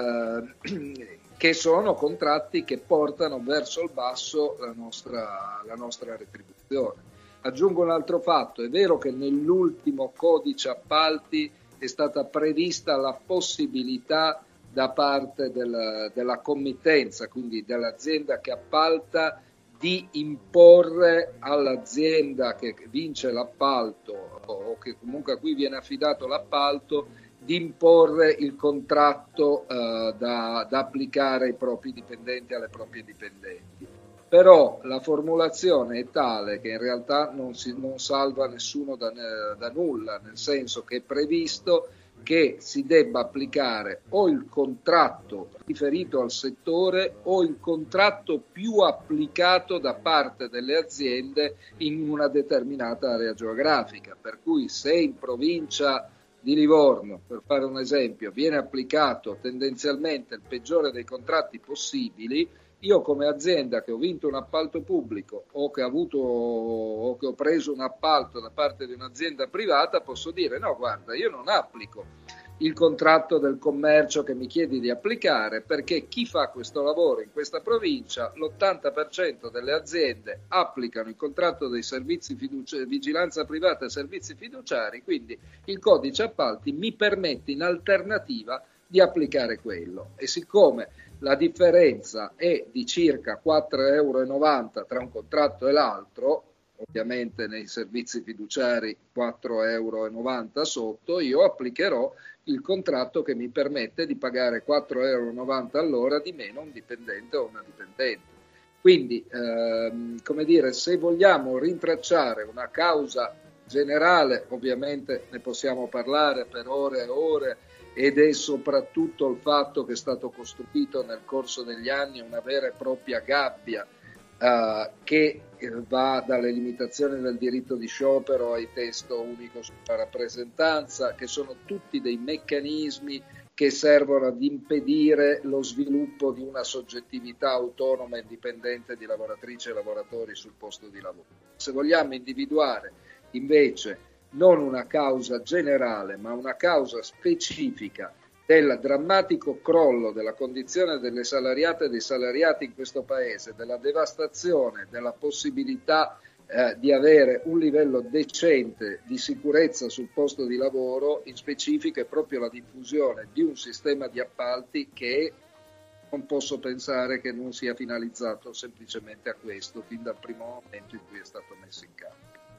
eh, che sono contratti che portano verso il basso la nostra, la nostra retribuzione. Aggiungo un altro fatto: è vero che nell'ultimo codice appalti è stata prevista la possibilità da parte del, della committenza, quindi dell'azienda che appalta, di imporre all'azienda che vince l'appalto o che comunque a cui viene affidato l'appalto, di imporre il contratto eh, da, da applicare ai propri dipendenti, alle proprie dipendenti. Però la formulazione è tale che in realtà non, si, non salva nessuno da, da nulla, nel senso che è previsto che si debba applicare o il contratto riferito al settore o il contratto più applicato da parte delle aziende in una determinata area geografica. Per cui se in provincia di Livorno, per fare un esempio, viene applicato tendenzialmente il peggiore dei contratti possibili, io come azienda che ho vinto un appalto pubblico o che ho avuto o che ho preso un appalto da parte di un'azienda privata posso dire: no, guarda, io non applico il contratto del commercio che mi chiedi di applicare, perché chi fa questo lavoro in questa provincia, l'ottanta per cento delle aziende applicano il contratto dei servizi fiduci- vigilanza privata e servizi fiduciari, quindi il codice appalti mi permette in alternativa di applicare quello. E siccome la differenza è di circa quattro virgola novanta euro tra un contratto e l'altro, ovviamente nei servizi fiduciari quattro virgola novanta euro sotto, io applicherò il contratto che mi permette di pagare quattro virgola novanta euro all'ora di meno un dipendente o una dipendente. Quindi, ehm, come dire, se vogliamo rintracciare una causa generale, ovviamente ne possiamo parlare per ore e ore, ed è soprattutto il fatto che è stato costruito nel corso degli anni una vera e propria gabbia Uh, che va dalle limitazioni del diritto di sciopero ai testo unico sulla rappresentanza, che sono tutti dei meccanismi che servono ad impedire lo sviluppo di una soggettività autonoma e indipendente di lavoratrici e lavoratori sul posto di lavoro. Se vogliamo individuare invece non una causa generale, ma una causa specifica del drammatico crollo della condizione delle salariate e dei salariati in questo paese, della devastazione della possibilità eh, di avere un livello decente di sicurezza sul posto di lavoro, in specifico è proprio la diffusione di un sistema di appalti che non posso pensare che non sia finalizzato semplicemente a questo fin dal primo momento in cui è stato messo in campo.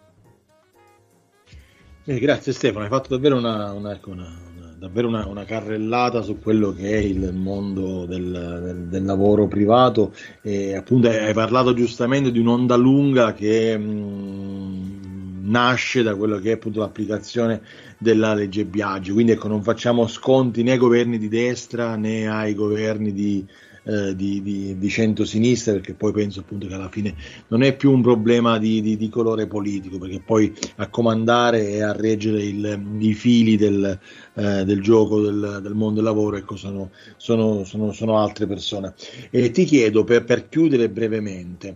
Eh, grazie Stefano, hai fatto davvero una, una, una, una, davvero una, una carrellata su quello che è il mondo del, del, del lavoro privato, e appunto hai parlato giustamente di un'onda lunga che mh, nasce da quello che è appunto l'applicazione della legge Biagi, quindi ecco, non facciamo sconti né ai governi di destra né ai governi di Eh, di, di, di centro-sinistra, perché poi penso appunto che alla fine non è più un problema di, di, di colore politico, perché poi a comandare e a reggere il, i fili del, eh, del gioco del, del mondo del lavoro, ecco, sono, sono, sono, sono altre persone. E ti chiedo, per, per chiudere brevemente,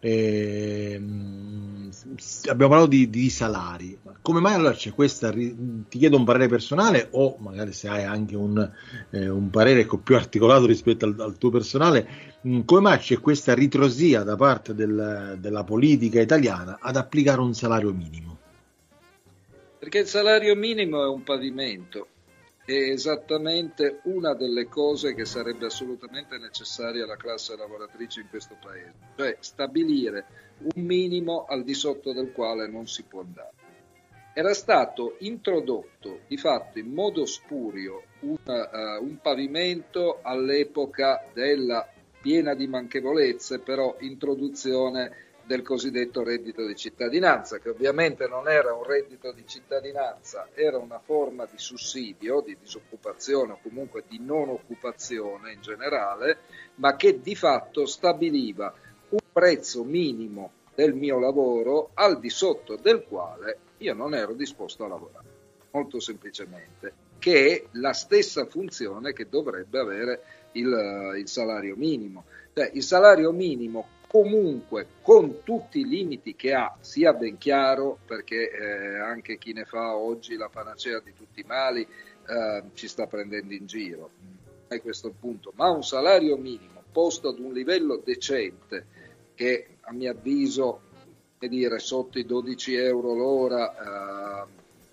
eh, abbiamo parlato di, di salari. Come mai allora c'è questa, ti chiedo un parere personale o magari se hai anche un, eh, un parere ecco, più articolato rispetto al, al tuo personale, mh, come mai c'è questa ritrosia da parte del, della politica italiana ad applicare un salario minimo? Perché il salario minimo è un pavimento, è esattamente una delle cose che sarebbe assolutamente necessaria alla classe lavoratrice in questo paese, cioè stabilire un minimo al di sotto del quale non si può andare. Era stato introdotto di fatto in modo spurio un, uh, un pavimento all'epoca della piena di manchevolezze, però introduzione del cosiddetto reddito di cittadinanza, che ovviamente non era un reddito di cittadinanza, era una forma di sussidio, di disoccupazione o comunque di non occupazione in generale, ma che di fatto stabiliva un prezzo minimo del mio lavoro al di sotto del quale io non ero disposto a lavorare, molto semplicemente, che è la stessa funzione che dovrebbe avere il, il salario minimo. Cioè, il salario minimo comunque con tutti i limiti che ha, sia ben chiaro, perché eh, anche chi ne fa oggi la panacea di tutti i mali eh, ci sta prendendo in giro, a questo punto, ma un salario minimo posto ad un livello decente che a mio avviso, che dire, sotto i dodici euro l'ora, eh,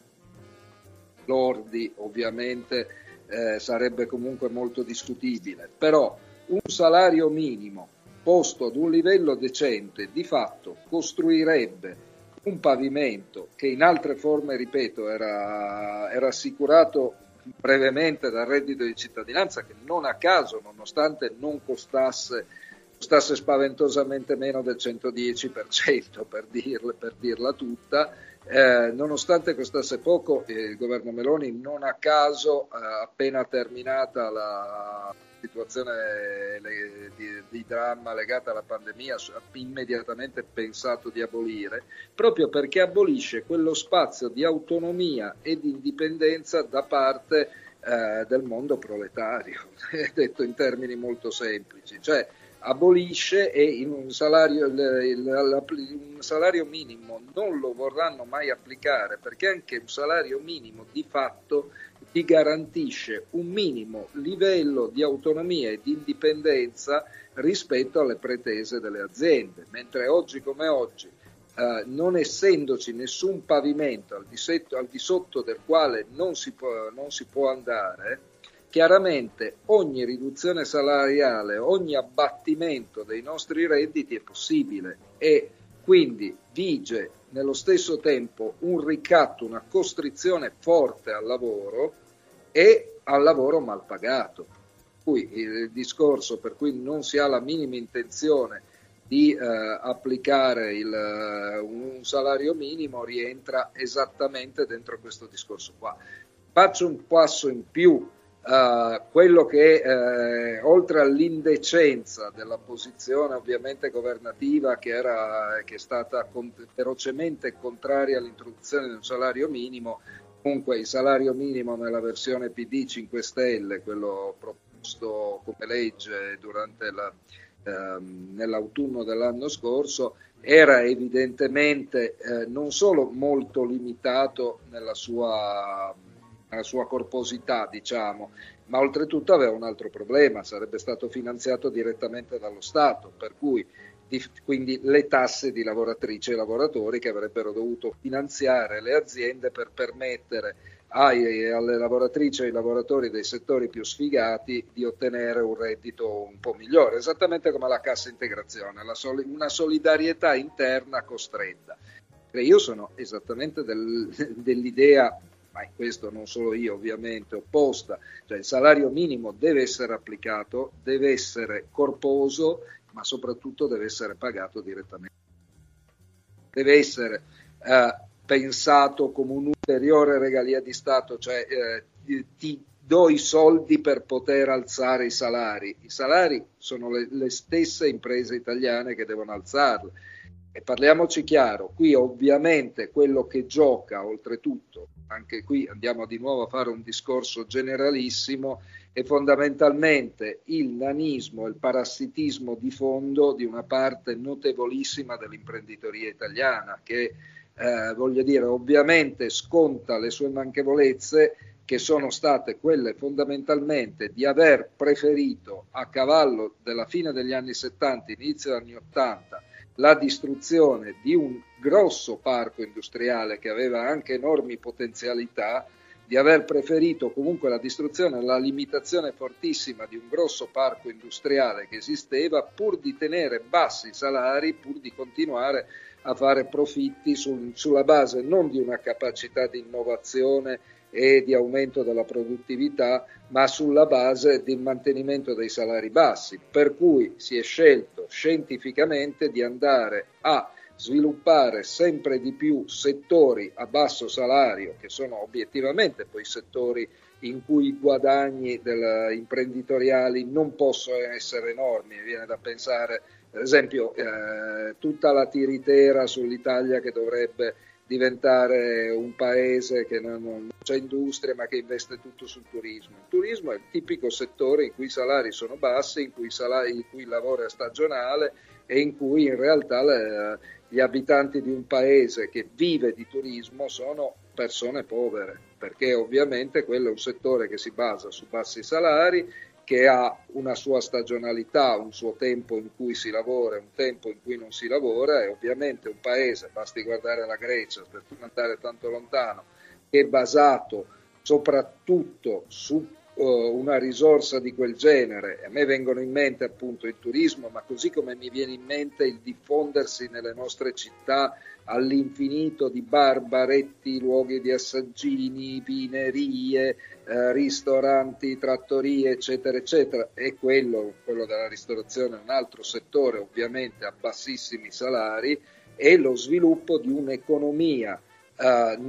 lordi ovviamente, eh, sarebbe comunque molto discutibile, però un salario minimo posto ad un livello decente di fatto costruirebbe un pavimento che in altre forme, ripeto, era, era assicurato brevemente dal reddito di cittadinanza, che non a caso, nonostante non costasse, costasse spaventosamente meno del centodieci per cento, per dirla, per dirla tutta, eh, nonostante costasse poco, eh, il governo Meloni non a caso, eh, appena terminata la situazione di, di dramma legata alla pandemia, ha immediatamente pensato di abolire, proprio perché abolisce quello spazio di autonomia e di indipendenza da parte eh, del mondo proletario, detto in termini molto semplici, cioè abolisce e in un salario, il, il, un salario minimo non lo vorranno mai applicare, perché anche un salario minimo di fatto ti garantisce un minimo livello di autonomia e di indipendenza rispetto alle pretese delle aziende, mentre oggi come oggi, eh, non essendoci nessun pavimento al di, setto, al di sotto del quale non si può, non si può andare, chiaramente ogni riduzione salariale, ogni abbattimento dei nostri redditi è possibile e quindi vige nello stesso tempo un ricatto, una costrizione forte al lavoro e al lavoro mal pagato. Qui il discorso per cui non si ha la minima intenzione di eh, applicare il, un salario minimo rientra esattamente dentro questo discorso qua. Faccio un passo in più. Uh, quello che eh, oltre all'indecenza della posizione ovviamente governativa che, era, che è stata con, ferocemente contraria all'introduzione di un salario minimo, comunque il salario minimo nella versione P D cinque Stelle, quello proposto come legge durante la, ehm, nell'autunno dell'anno scorso, era evidentemente eh, non solo molto limitato nella sua la sua corposità, diciamo, ma oltretutto aveva un altro problema: sarebbe stato finanziato direttamente dallo Stato, per cui di, quindi le tasse di lavoratrici e lavoratori che avrebbero dovuto finanziare le aziende per permettere ai, alle lavoratrici e ai lavoratori dei settori più sfigati di ottenere un reddito un po' migliore, esattamente come la cassa integrazione, la soli, una solidarietà interna costretta. E io sono esattamente del, dell'idea, ma in questo non solo io ovviamente, opposta, cioè il salario minimo deve essere applicato, deve essere corposo, ma soprattutto deve essere pagato direttamente. Deve essere eh, pensato come un'ulteriore regalia di Stato, cioè eh, ti do i soldi per poter alzare i salari. I salari sono le, le stesse imprese italiane che devono alzarli. E parliamoci chiaro, qui ovviamente quello che gioca, oltretutto, anche qui andiamo di nuovo a fare un discorso generalissimo, è fondamentalmente il nanismo, il parassitismo di fondo di una parte notevolissima dell'imprenditoria italiana che, eh, voglio dire, ovviamente sconta le sue manchevolezze, che sono state quelle fondamentalmente di aver preferito a cavallo della fine degli anni settanta, inizio degli anni ottanta, la distruzione di un grosso parco industriale che aveva anche enormi potenzialità, di aver preferito comunque la distruzione e la limitazione fortissima di un grosso parco industriale che esisteva, pur di tenere bassi i salari, pur di continuare a fare profitti sul, sulla base non di una capacità di innovazione e di aumento della produttività, ma sulla base del mantenimento dei salari bassi, per cui si è scelto scientificamente di andare a sviluppare sempre di più settori a basso salario, che sono obiettivamente poi settori in cui i guadagni del, imprenditoriali non possono essere enormi. Mi viene da pensare, per esempio, eh, tutta la tiritera sull'Italia che dovrebbe diventare un paese che non, non c'è industria ma che investe tutto sul turismo. Il turismo è il tipico settore in cui i salari sono bassi, in cui, i salari, in cui il lavoro è stagionale e in cui in realtà le, gli abitanti di un paese che vive di turismo sono persone povere, perché ovviamente quello è un settore che si basa su bassi salari, che ha una sua stagionalità, un suo tempo in cui si lavora e un tempo in cui non si lavora, e ovviamente un paese, basti guardare la Grecia per non andare tanto lontano, che è basato soprattutto su uh, una risorsa di quel genere. A me vengono in mente appunto il turismo, ma così come mi viene in mente il diffondersi nelle nostre città all'infinito di bar, baretti, luoghi di assaggini, vinerie, eh, ristoranti, trattorie, eccetera, eccetera. E quello, quello della ristorazione è un altro settore, ovviamente a bassissimi salari, e lo sviluppo di un'economia eh,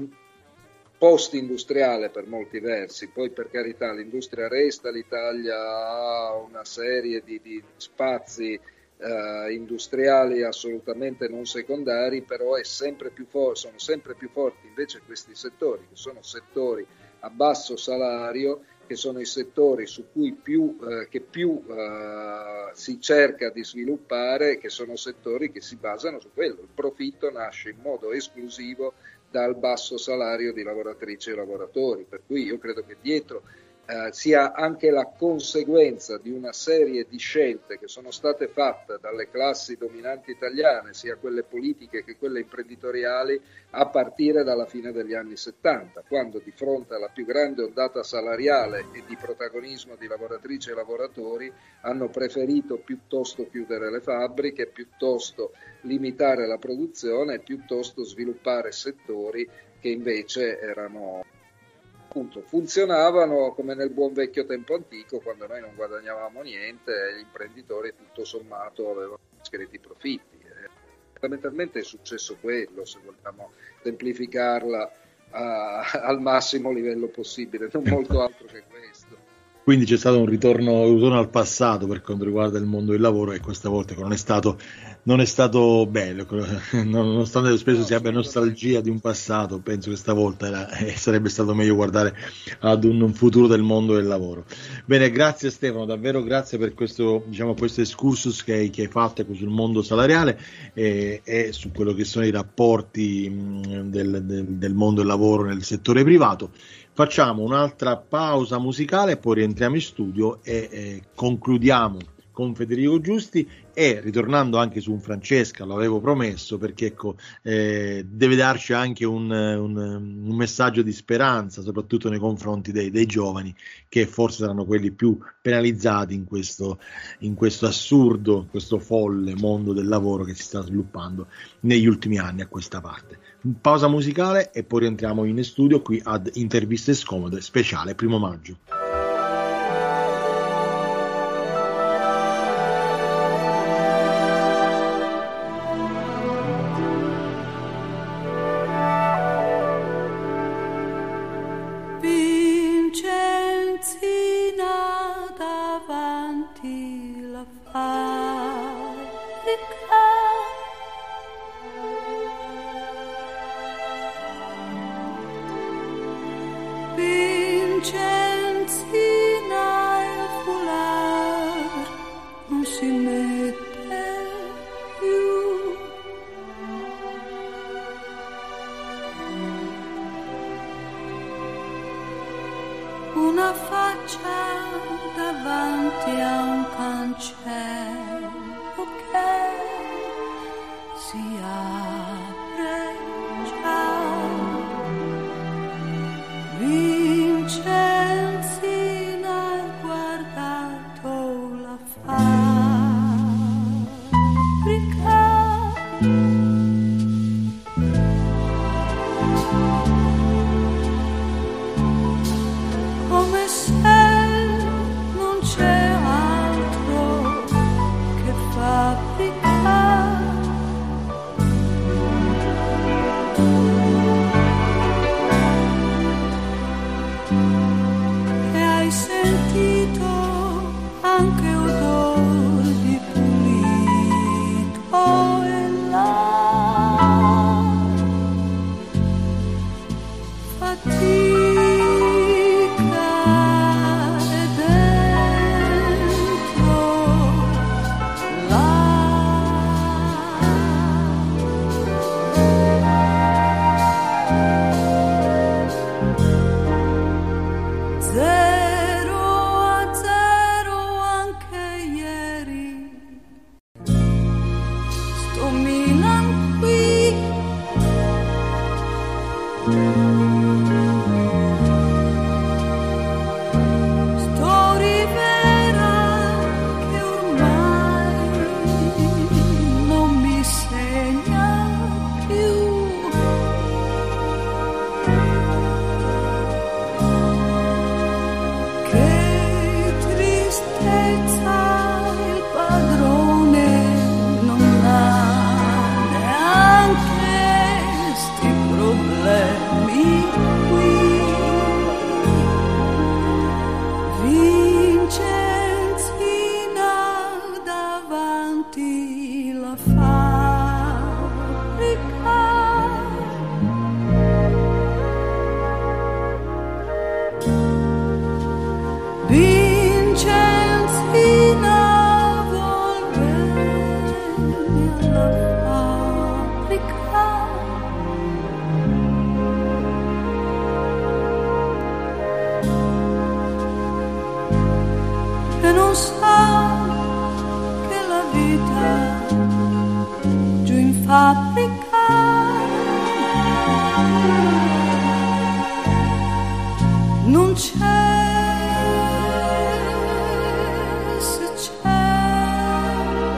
post-industriale per molti versi. Poi, per carità, l'industria resta, l'Italia ha una serie di, di spazi Uh, industriali assolutamente non secondari, però è sempre più for- sono sempre più forti invece questi settori, che sono settori a basso salario, che sono i settori su cui più, uh, che più uh, si cerca di sviluppare, che sono settori che si basano su quello. Il profitto nasce in modo esclusivo dal basso salario di lavoratrici e lavoratori, per cui io credo che dietro Uh, sia anche la conseguenza di una serie di scelte che sono state fatte dalle classi dominanti italiane, sia quelle politiche che quelle imprenditoriali, a partire dalla fine degli anni settanta, quando di fronte alla più grande ondata salariale e di protagonismo di lavoratrici e lavoratori hanno preferito piuttosto chiudere le fabbriche, piuttosto limitare la produzione, piuttosto sviluppare settori che invece erano appunto funzionavano come nel buon vecchio tempo antico, quando noi non guadagnavamo niente e gli imprenditori tutto sommato avevano discreti profitti. Eh, fondamentalmente è successo quello, se vogliamo semplificarla a, al massimo livello possibile, non molto altro che questo. Quindi c'è stato un ritorno, un ritorno al passato per quanto riguarda il mondo del lavoro, e questa volta non è stato, non è stato bello, nonostante spesso si abbia nostalgia di un passato. Penso che stavolta era, eh, sarebbe stato meglio guardare ad un, un futuro del mondo del lavoro. Bene, grazie Stefano, davvero grazie per questo, diciamo, questo excursus che hai, che hai fatto sul mondo salariale e, e su quello che sono i rapporti mh, del, del, del mondo del lavoro nel settore privato. Facciamo un'altra pausa musicale, poi rientriamo in studio e eh, concludiamo con Federico Giusti, e ritornando anche su un Francesca, l'avevo promesso, perché ecco eh, deve darci anche un, un, un messaggio di speranza, soprattutto nei confronti dei, dei giovani, che forse saranno quelli più penalizzati in questo, in questo assurdo, questo folle mondo del lavoro che si sta sviluppando negli ultimi anni a questa parte. Pausa musicale e poi rientriamo in studio qui ad Interviste Scomode speciale primo maggio. Vincenzina il foulard non si mette più. Una faccia davanti a un cancello che si apre già. Vincenzina hai guardato la fabbrica. Come se non c'è altro che fabbrica. E hai sentito anche odor di pulito e là fatica. E non sa che la vita giù in fabbrica non c'è. Se c'è,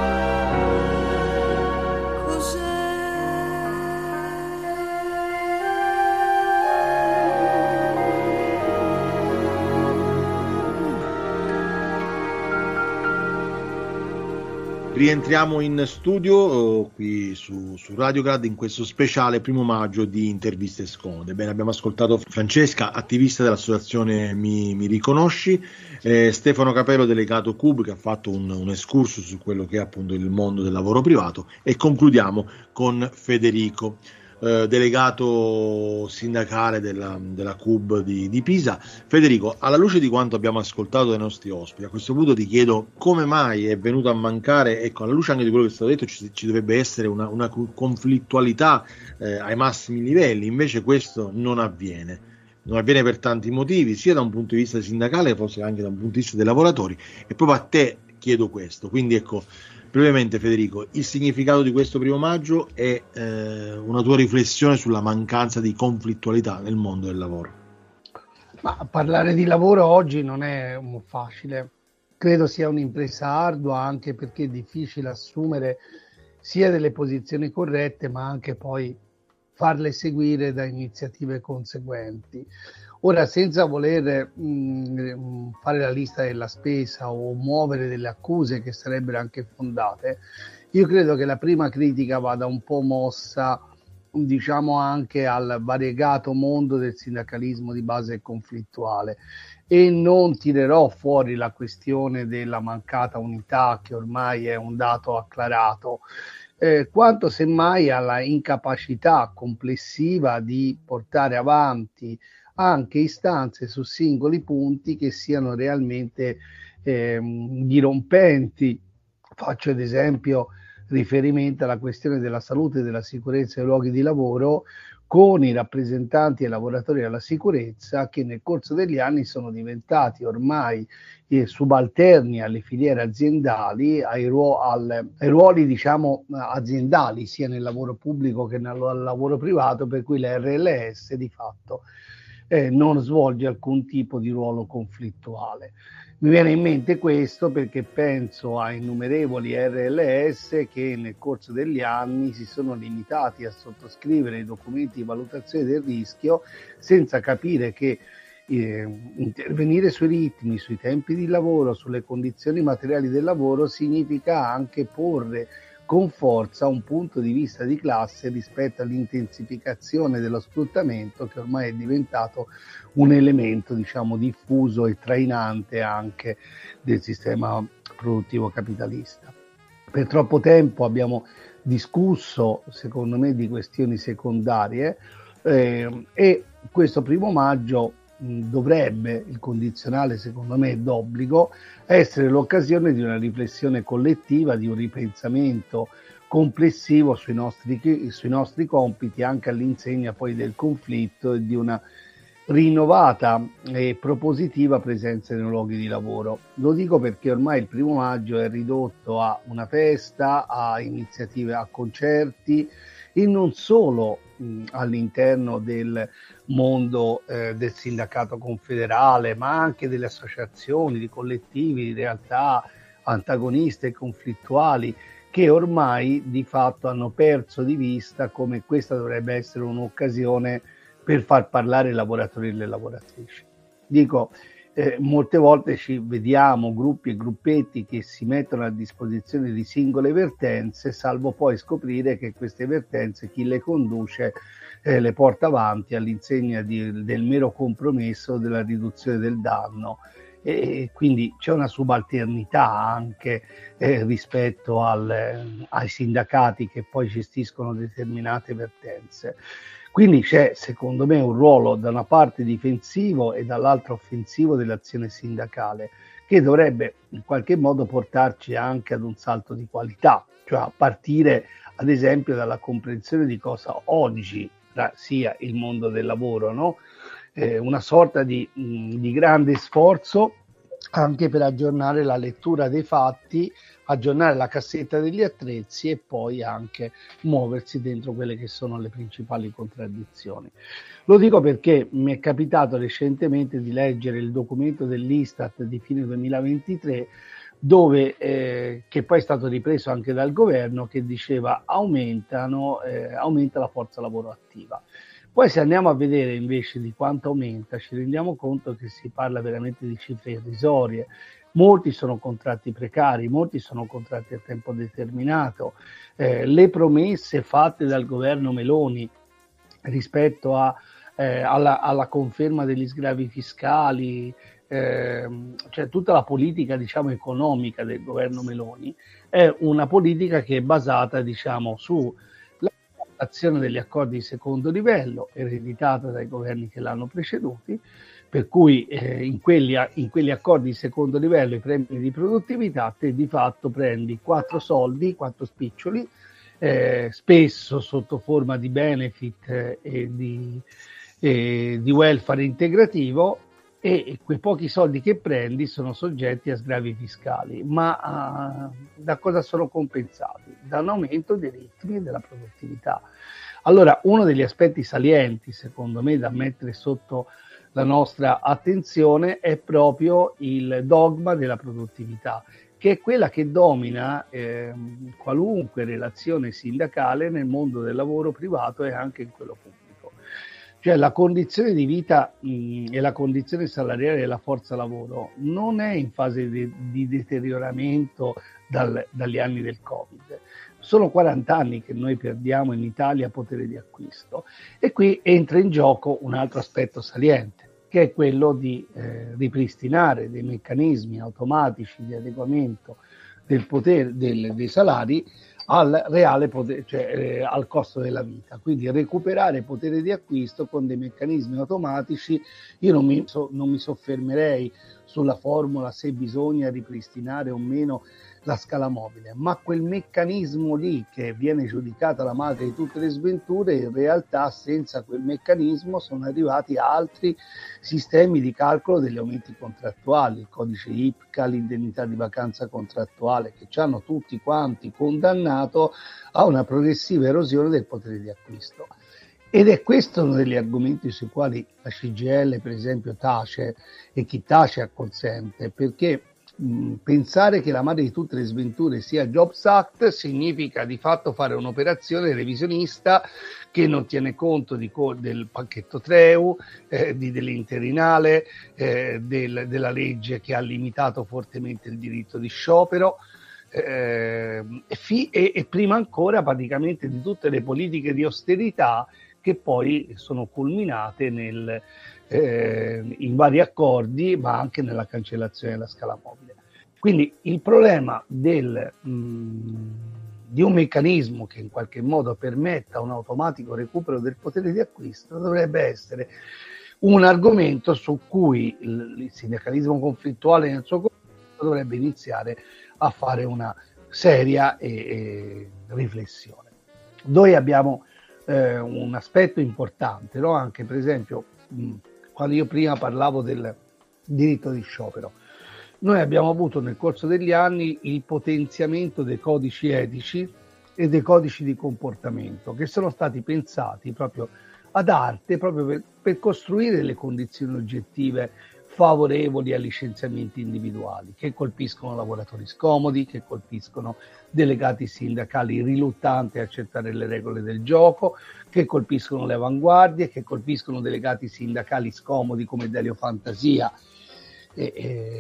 Rientriamo in studio eh, qui su, su Radio Grad in questo speciale primo maggio di Interviste Scomode. Bene, abbiamo ascoltato Francesca, attivista dell'associazione Mi, Mi Riconosci, eh, Stefano Capello, delegato C U B, che ha fatto un, un excursus su quello che è appunto il mondo del lavoro privato, e concludiamo con Federico, eh, delegato sindacale della, della C U B di, di Pisa. Federico, alla luce di quanto abbiamo ascoltato dai nostri ospiti, a questo punto ti chiedo come mai è venuto a mancare, ecco, alla luce anche di quello che è stato detto, ci, ci dovrebbe essere una, una conflittualità eh, ai massimi livelli, invece questo non avviene. Non avviene per tanti motivi, sia da un punto di vista sindacale, forse anche da un punto di vista dei lavoratori, e proprio a te chiedo questo. Quindi ecco, brevemente Federico, il significato di questo primo maggio è eh, una tua riflessione sulla mancanza di conflittualità nel mondo del lavoro. Ma parlare di lavoro oggi non è facile, credo sia un'impresa ardua, anche perché è difficile assumere sia delle posizioni corrette, ma anche poi farle seguire da iniziative conseguenti. Ora, senza voler mh, fare la lista della spesa o muovere delle accuse che sarebbero anche fondate, io credo che la prima critica vada un po' mossa, diciamo, anche al variegato mondo del sindacalismo di base conflittuale, e non tirerò fuori la questione della mancata unità, che ormai è un dato acclarato, Eh, quanto semmai alla incapacità complessiva di portare avanti anche istanze su singoli punti che siano realmente eh, dirompenti. Faccio ad esempio riferimento alla questione della salute e della sicurezza dei luoghi di lavoro, con i rappresentanti e lavoratori della sicurezza che nel corso degli anni sono diventati ormai eh, subalterni alle filiere aziendali, ai, ruo- al, ai ruoli diciamo aziendali, sia nel lavoro pubblico che nel lavoro privato, per cui l'R L S di fatto eh, non svolge alcun tipo di ruolo conflittuale. Mi viene in mente questo perché penso a innumerevoli R L S che nel corso degli anni si sono limitati a sottoscrivere i documenti di valutazione del rischio senza capire che eh, intervenire sui ritmi, sui tempi di lavoro, sulle condizioni materiali del lavoro significa anche porre con forza un punto di vista di classe rispetto all'intensificazione dello sfruttamento, che ormai è diventato un elemento, diciamo, diffuso e trainante anche del sistema produttivo capitalista. Per troppo tempo abbiamo discusso, secondo me, di questioni secondarie eh, e questo primo maggio mh, dovrebbe, il condizionale secondo me è d'obbligo, essere l'occasione di una riflessione collettiva, di un ripensamento complessivo sui nostri, sui nostri compiti, anche all'insegna poi del conflitto e di una rinnovata e propositiva presenza nei luoghi di lavoro. Lo dico perché ormai il primo maggio è ridotto a una festa, a iniziative, a concerti, e non solo mh, all'interno del mondo eh, del sindacato confederale, ma anche delle associazioni, di collettivi, di realtà antagoniste e conflittuali, che ormai di fatto hanno perso di vista come questa dovrebbe essere un'occasione per far parlare i lavoratori e le lavoratrici. Dico, eh, molte volte ci vediamo gruppi e gruppetti che si mettono a disposizione di singole vertenze, salvo poi scoprire che queste vertenze chi le conduce eh, le porta avanti all'insegna di, del mero compromesso della riduzione del danno, e quindi c'è una subalternità anche eh, rispetto al, ai sindacati che poi gestiscono determinate vertenze. Quindi c'è, secondo me, un ruolo da una parte difensivo e dall'altra offensivo dell'azione sindacale, che dovrebbe in qualche modo portarci anche ad un salto di qualità, cioè a partire ad esempio dalla comprensione di cosa oggi sia il mondo del lavoro, no? Eh, una sorta di, mh, di grande sforzo anche per aggiornare la lettura dei fatti, aggiornare la cassetta degli attrezzi e poi anche muoversi dentro quelle che sono le principali contraddizioni. Lo dico perché mi è capitato recentemente di leggere il documento dell'Istat di fine duemilaventitré, dove eh, che poi è stato ripreso anche dal governo, che diceva aumentano, eh, aumenta la forza lavoro attiva. Poi se andiamo a vedere invece di quanto aumenta, ci rendiamo conto che si parla veramente di cifre irrisorie. Molti sono contratti precari, molti sono contratti a tempo determinato. Eh, le promesse fatte dal governo Meloni rispetto a, eh, alla, alla conferma degli sgravi fiscali, eh, cioè tutta la politica, diciamo, economica del governo Meloni è una politica che è basata, diciamo, su azione degli accordi di secondo livello, ereditata dai governi che l'hanno preceduti, per cui eh, in, quelli, in quegli accordi di secondo livello, i premi di produttività, te di fatto prendi quattro soldi, quattro spiccioli, eh, spesso sotto forma di benefit eh, e di, eh, di welfare integrativo, e quei pochi soldi che prendi sono soggetti a sgravi fiscali, ma uh, da cosa sono compensati? Da un aumento dei ritmi e della produttività. Allora, uno degli aspetti salienti, secondo me, da mettere sotto la nostra attenzione è proprio il dogma della produttività, che è quella che domina eh, qualunque relazione sindacale nel mondo del lavoro privato e anche in quello pubblico. Cioè la condizione di vita mh, e la condizione salariale della forza lavoro non è in fase di, di deterioramento dal, dagli anni del Covid. Sono quaranta anni che noi perdiamo in Italia potere di acquisto, e qui entra in gioco un altro aspetto saliente, che è quello di eh, ripristinare dei meccanismi automatici di adeguamento del potere del, dei salari al reale potere, cioè eh, al costo della vita. Quindi recuperare potere di acquisto con dei meccanismi automatici. Io non mi, so, non mi soffermerei sulla formula se bisogna ripristinare o meno la scala mobile, ma quel meccanismo lì che viene giudicata la madre di tutte le sventure, in realtà senza quel meccanismo sono arrivati altri sistemi di calcolo degli aumenti contrattuali, il codice I P C A, l'indennità di vacanza contrattuale, che ci hanno tutti quanti condannato a una progressiva erosione del potere di acquisto. Ed è questo uno degli argomenti sui quali la C G I L, per esempio, tace, e chi tace acconsente, perché mh, pensare che la madre di tutte le sventure sia Jobs Act significa di fatto fare un'operazione revisionista che non tiene conto di, del pacchetto Treu, eh, di, dell'interinale, eh, del, della legge che ha limitato fortemente il diritto di sciopero, eh, e, fi, e, e prima ancora praticamente di tutte le politiche di austerità che poi sono culminate nel, eh, in vari accordi, ma anche nella cancellazione della scala mobile. Quindi il problema del, mh, di un meccanismo che in qualche modo permetta un automatico recupero del potere di acquisto dovrebbe essere un argomento su cui il, il sindacalismo conflittuale nel suo complesso dovrebbe iniziare a fare una seria e, e riflessione. Noi abbiamo Eh, un aspetto importante, no? Anche per esempio mh, quando io prima parlavo del diritto di sciopero, noi abbiamo avuto nel corso degli anni il potenziamento dei codici etici e dei codici di comportamento che sono stati pensati proprio ad arte, proprio per, per costruire le condizioni oggettive favorevoli a licenziamenti individuali che colpiscono lavoratori scomodi, che colpiscono delegati sindacali riluttanti a accettare le regole del gioco, che colpiscono le avanguardie, che colpiscono delegati sindacali scomodi come Delio Fantasia. E,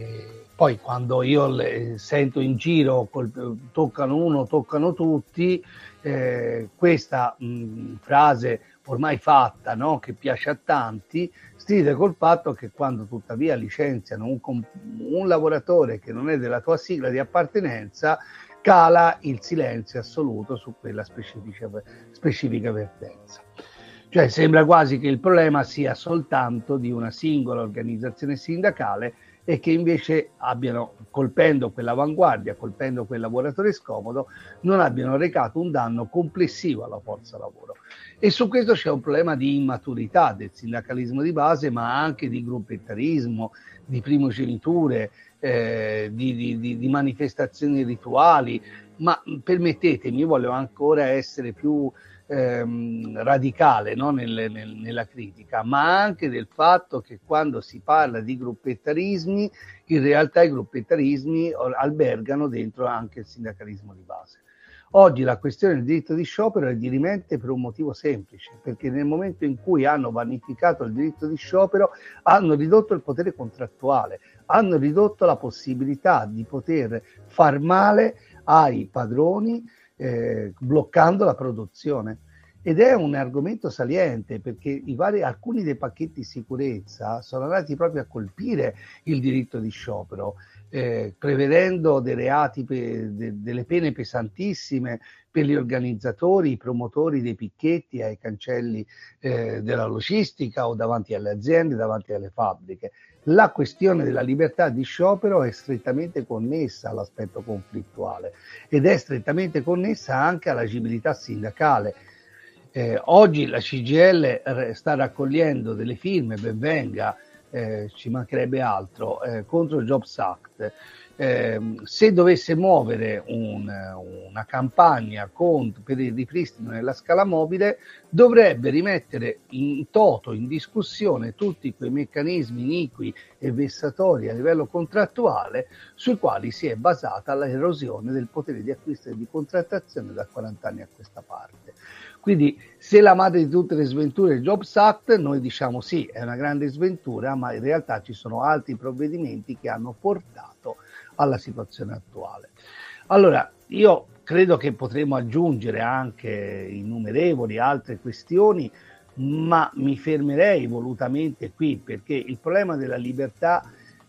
e poi quando io le sento in giro col, toccano uno, toccano tutti, eh, questa mh, frase ormai fatta, no? Che piace a tanti, stride col fatto che quando tuttavia licenziano un, un lavoratore che non è della tua sigla di appartenenza, cala il silenzio assoluto su quella specifica, specifica vertenza. Cioè sembra quasi che il problema sia soltanto di una singola organizzazione sindacale e che invece abbiano, colpendo quell'avanguardia, colpendo quel lavoratore scomodo, non abbiano recato un danno complessivo alla forza lavoro. E su questo c'è un problema di immaturità del sindacalismo di base, ma anche di gruppettarismo, di primogeniture, eh, di, di, di, di manifestazioni rituali. Ma permettetemi, voglio ancora essere più ehm, radicale, no? nel, nel, nella critica, ma anche del fatto che quando si parla di gruppettarismi, in realtà i gruppettarismi albergano dentro anche il sindacalismo di base. Oggi la questione del diritto di sciopero è dirimente per un motivo semplice, perché nel momento in cui hanno vanificato il diritto di sciopero hanno ridotto il potere contrattuale, hanno ridotto la possibilità di poter far male ai padroni eh, bloccando la produzione. Ed è un argomento saliente perché i vari, alcuni dei pacchetti sicurezza sono andati proprio a colpire il diritto di sciopero, eh, prevedendo dei reati, pe, de, delle pene pesantissime per gli organizzatori, i promotori dei picchetti ai cancelli eh, della logistica o davanti alle aziende, davanti alle fabbriche. La questione della libertà di sciopero è strettamente connessa all'aspetto conflittuale ed è strettamente connessa anche all'agibilità sindacale. Eh, oggi la C G I L sta raccogliendo delle firme, ben venga, eh, ci mancherebbe altro, eh, contro il Jobs Act. Eh, se dovesse muovere un, una campagna contro, per il ripristino della scala mobile, dovrebbe rimettere in toto, in discussione, tutti quei meccanismi iniqui e vessatori a livello contrattuale sui quali si è basata l'erosione del potere di acquisto e di contrattazione da quaranta anni a questa parte. Quindi se la madre di tutte le sventure è il Jobs Act, noi diciamo sì, è una grande sventura, ma in realtà ci sono altri provvedimenti che hanno portato alla situazione attuale. Allora, io credo che potremo aggiungere anche innumerevoli altre questioni, ma mi fermerei volutamente qui perché il problema della libertà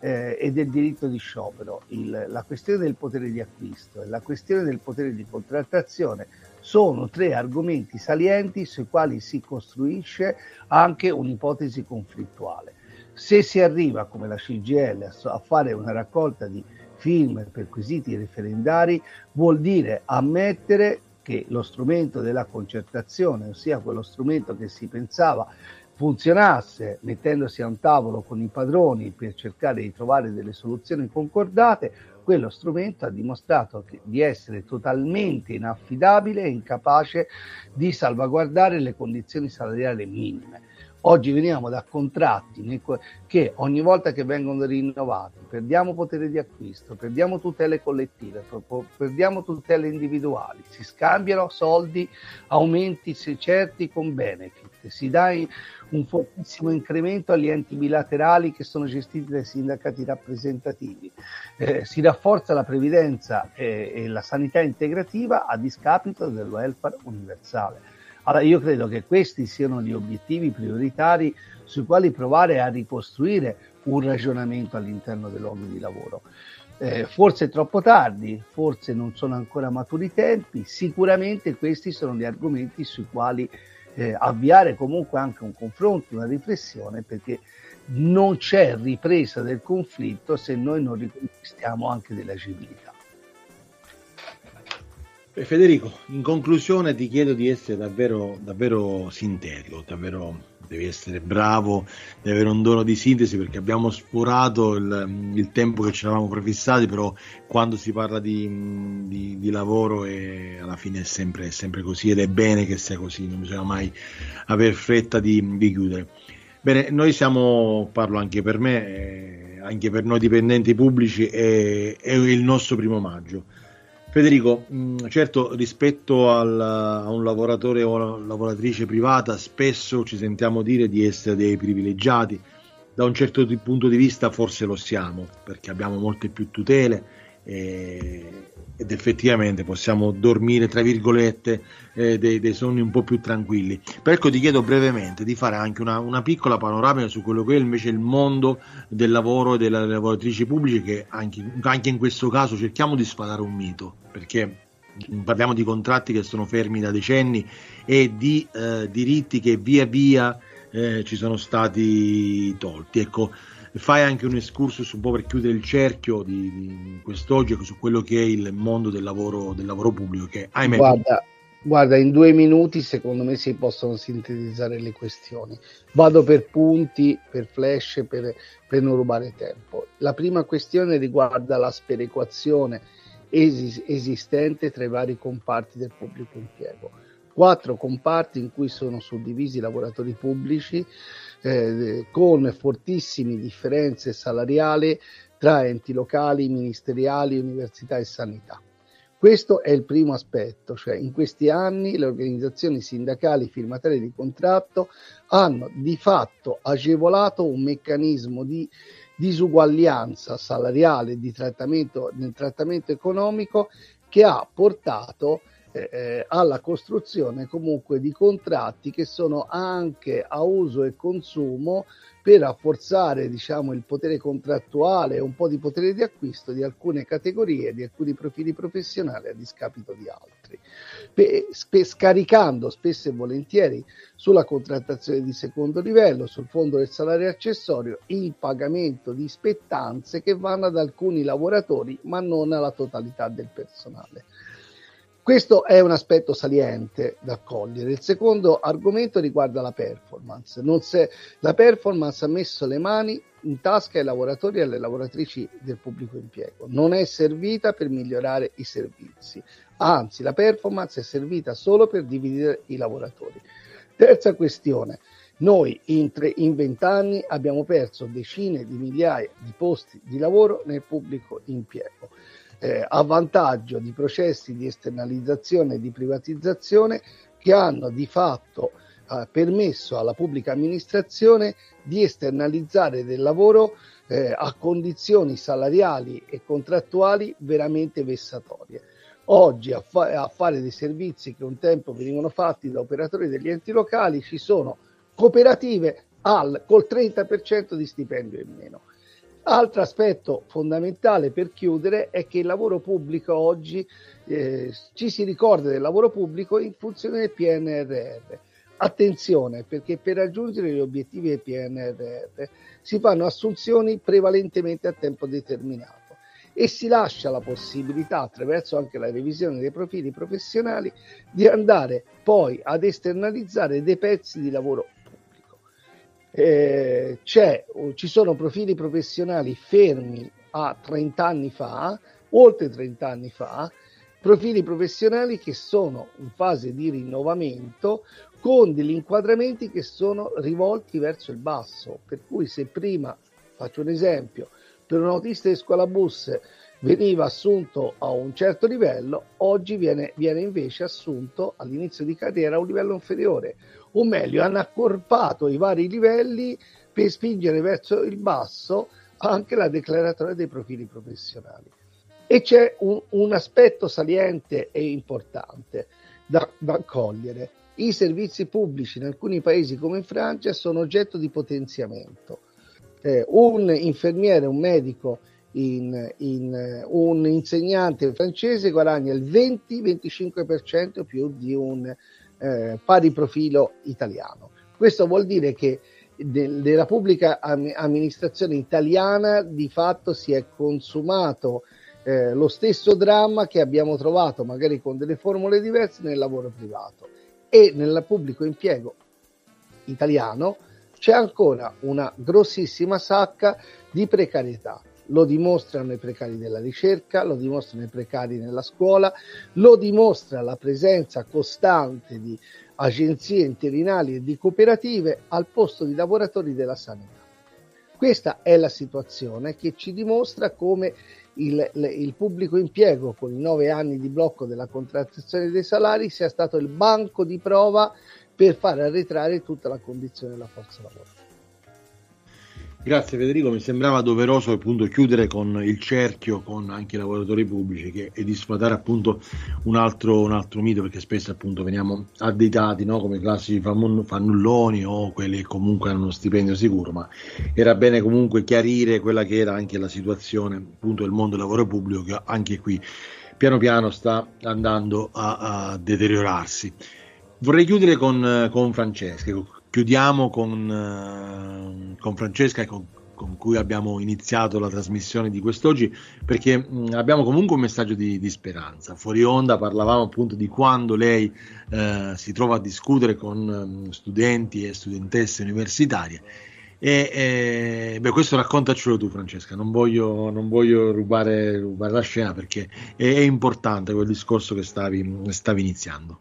eh, e del diritto di sciopero, il, la questione del potere di acquisto e la questione del potere di contrattazione sono tre argomenti salienti sui quali si costruisce anche un'ipotesi conflittuale. Se si arriva, come la C G I L, a fare una raccolta di firme per quesiti referendari, vuol dire ammettere che lo strumento della concertazione, ossia quello strumento che si pensava funzionasse mettendosi a un tavolo con i padroni per cercare di trovare delle soluzioni concordate, quello strumento ha dimostrato che, di essere totalmente inaffidabile e incapace di salvaguardare le condizioni salariali minime. Oggi veniamo da contratti che ogni volta che vengono rinnovati perdiamo potere di acquisto, perdiamo tutele collettive, perdiamo tutele individuali, si scambiano soldi, aumenti certi con benefit, si dà un fortissimo incremento agli enti bilaterali che sono gestiti dai sindacati rappresentativi, eh, si rafforza la previdenza e, e la sanità integrativa a discapito del welfare universale. Allora io credo che questi siano gli obiettivi prioritari sui quali provare a ricostruire un ragionamento all'interno dei luoghi di lavoro. Eh, forse è troppo tardi, forse non sono ancora maturi i tempi, sicuramente questi sono gli argomenti sui quali eh, avviare comunque anche un confronto, una riflessione, perché non c'è ripresa del conflitto se noi non riconquistiamo anche della civiltà. Federico, in conclusione ti chiedo di essere davvero, davvero sintetico, davvero devi essere bravo, devi avere un dono di sintesi, perché abbiamo sforato il, il tempo che ci eravamo prefissati, però quando si parla di, di, di lavoro e alla fine è sempre, è sempre così, ed è bene che sia così, non bisogna mai aver fretta di, di chiudere. Bene, noi siamo, parlo anche per me, eh, anche per noi dipendenti pubblici, è, è il nostro primo maggio. Federico, mh, certo rispetto al, a un lavoratore o una lavoratrice privata spesso ci sentiamo dire di essere dei privilegiati, da un certo punto di vista forse lo siamo, perché abbiamo molte più tutele e, ed effettivamente possiamo dormire tra virgolette eh, dei, dei sonni un po' più tranquilli. Per ecco ti chiedo brevemente di fare anche una, una piccola panoramica su quello che è invece il mondo del lavoro e delle lavoratrici pubbliche, che anche, anche in questo caso cerchiamo di sfatare un mito, perché parliamo di contratti che sono fermi da decenni e di eh, diritti che via via eh, ci sono stati tolti. Ecco, fai anche un excursus un po' per chiudere il cerchio di, di quest'oggi su quello che è il mondo del lavoro, del lavoro pubblico, che ahimè... Guarda, guarda, in due minuti secondo me si possono sintetizzare le questioni. Vado per punti, per flash, per, per non rubare tempo. La prima questione riguarda la sperequazione es- esistente tra i vari comparti del pubblico impiego. Quattro comparti in cui sono suddivisi i lavoratori pubblici, eh, con fortissime differenze salariali tra enti locali, ministeriali, università e sanità. Questo è il primo aspetto, cioè in questi anni le organizzazioni sindacali firmatarie di contratto hanno di fatto agevolato un meccanismo di disuguaglianza salariale di trattamento, nel trattamento economico, che ha portato Eh, alla costruzione comunque di contratti che sono anche a uso e consumo per rafforzare, diciamo, il potere contrattuale e un po' di potere di acquisto di alcune categorie, di alcuni profili professionali a discapito di altri, per, per, scaricando spesso e volentieri sulla contrattazione di secondo livello, sul fondo del salario accessorio, il pagamento di spettanze che vanno ad alcuni lavoratori ma non alla totalità del personale. Questo è un aspetto saliente da cogliere. Il secondo argomento riguarda la performance. Non se, la performance ha messo le mani in tasca ai lavoratori e alle lavoratrici del pubblico impiego. Non è servita per migliorare i servizi. Anzi, la performance è servita solo per dividere i lavoratori. Terza questione. Noi in vent'anni abbiamo perso decine di migliaia di posti di lavoro nel pubblico impiego. Eh, a vantaggio di processi di esternalizzazione e di privatizzazione che hanno di fatto eh, permesso alla pubblica amministrazione di esternalizzare del lavoro eh, a condizioni salariali e contrattuali veramente vessatorie. Oggi a, fa- a fare dei servizi che un tempo venivano fatti da operatori degli enti locali ci sono cooperative al, col trenta per cento di stipendio in meno. Altro aspetto fondamentale per chiudere è che il lavoro pubblico oggi eh, ci si ricorda del lavoro pubblico in funzione del P N R R. Attenzione, perché per raggiungere gli obiettivi del P N R R si fanno assunzioni prevalentemente a tempo determinato e si lascia la possibilità, attraverso anche la revisione dei profili professionali, di andare poi ad esternalizzare dei pezzi di lavoro pubblico. Eh, c'è, ci sono profili professionali fermi a trenta anni fa, oltre trenta anni fa, profili professionali che sono in fase di rinnovamento con degli inquadramenti che sono rivolti verso il basso, per cui se prima, faccio un esempio, per un autista di scuola bus veniva assunto a un certo livello, oggi viene, viene invece assunto all'inizio di carriera a un livello inferiore, o meglio hanno accorpato i vari livelli per spingere verso il basso anche la declaratoria dei profili professionali. E c'è un, un aspetto saliente e importante da, da cogliere. I servizi pubblici in alcuni paesi come in Francia sono oggetto di potenziamento. Eh, un infermiere, un medico, in, in, un insegnante francese guadagna il venti venticinque per cento più di un eh, pari profilo italiano. Questo vuol dire che della pubblica amministrazione italiana di fatto si è consumato eh, lo stesso dramma che abbiamo trovato, magari con delle formule diverse, nel lavoro privato, e nel pubblico impiego italiano c'è ancora una grossissima sacca di precarietà. Lo dimostrano i precari della ricerca, lo dimostrano i precari nella scuola, lo dimostra la presenza costante di agenzie interinali e di cooperative al posto di lavoratori della sanità. Questa è la situazione che ci dimostra come il, il pubblico impiego, con i nove anni di blocco della contrattazione dei salari, sia stato il banco di prova per far arretrare tutta la condizione della forza lavoro. Grazie Federico, mi sembrava doveroso appunto chiudere con il cerchio con anche i lavoratori pubblici che, e di sfatare appunto un altro, un altro mito, perché spesso appunto veniamo additati, no, come classici fannulloni o quelli che comunque hanno uno stipendio sicuro, ma era bene comunque chiarire quella che era anche la situazione appunto del mondo del lavoro pubblico, che anche qui piano piano sta andando a, a deteriorarsi. Vorrei chiudere con, con Francesca. Chiudiamo con, con Francesca, con, con cui abbiamo iniziato la trasmissione di quest'oggi, perché mh, abbiamo comunque un messaggio di, di speranza. Fuori onda parlavamo appunto di quando lei eh, si trova a discutere con um, studenti e studentesse universitarie. E, e beh, questo raccontacelo tu, Francesca, non voglio, non voglio rubare, rubare la scena, perché è, è importante quel discorso che stavi, stavi iniziando.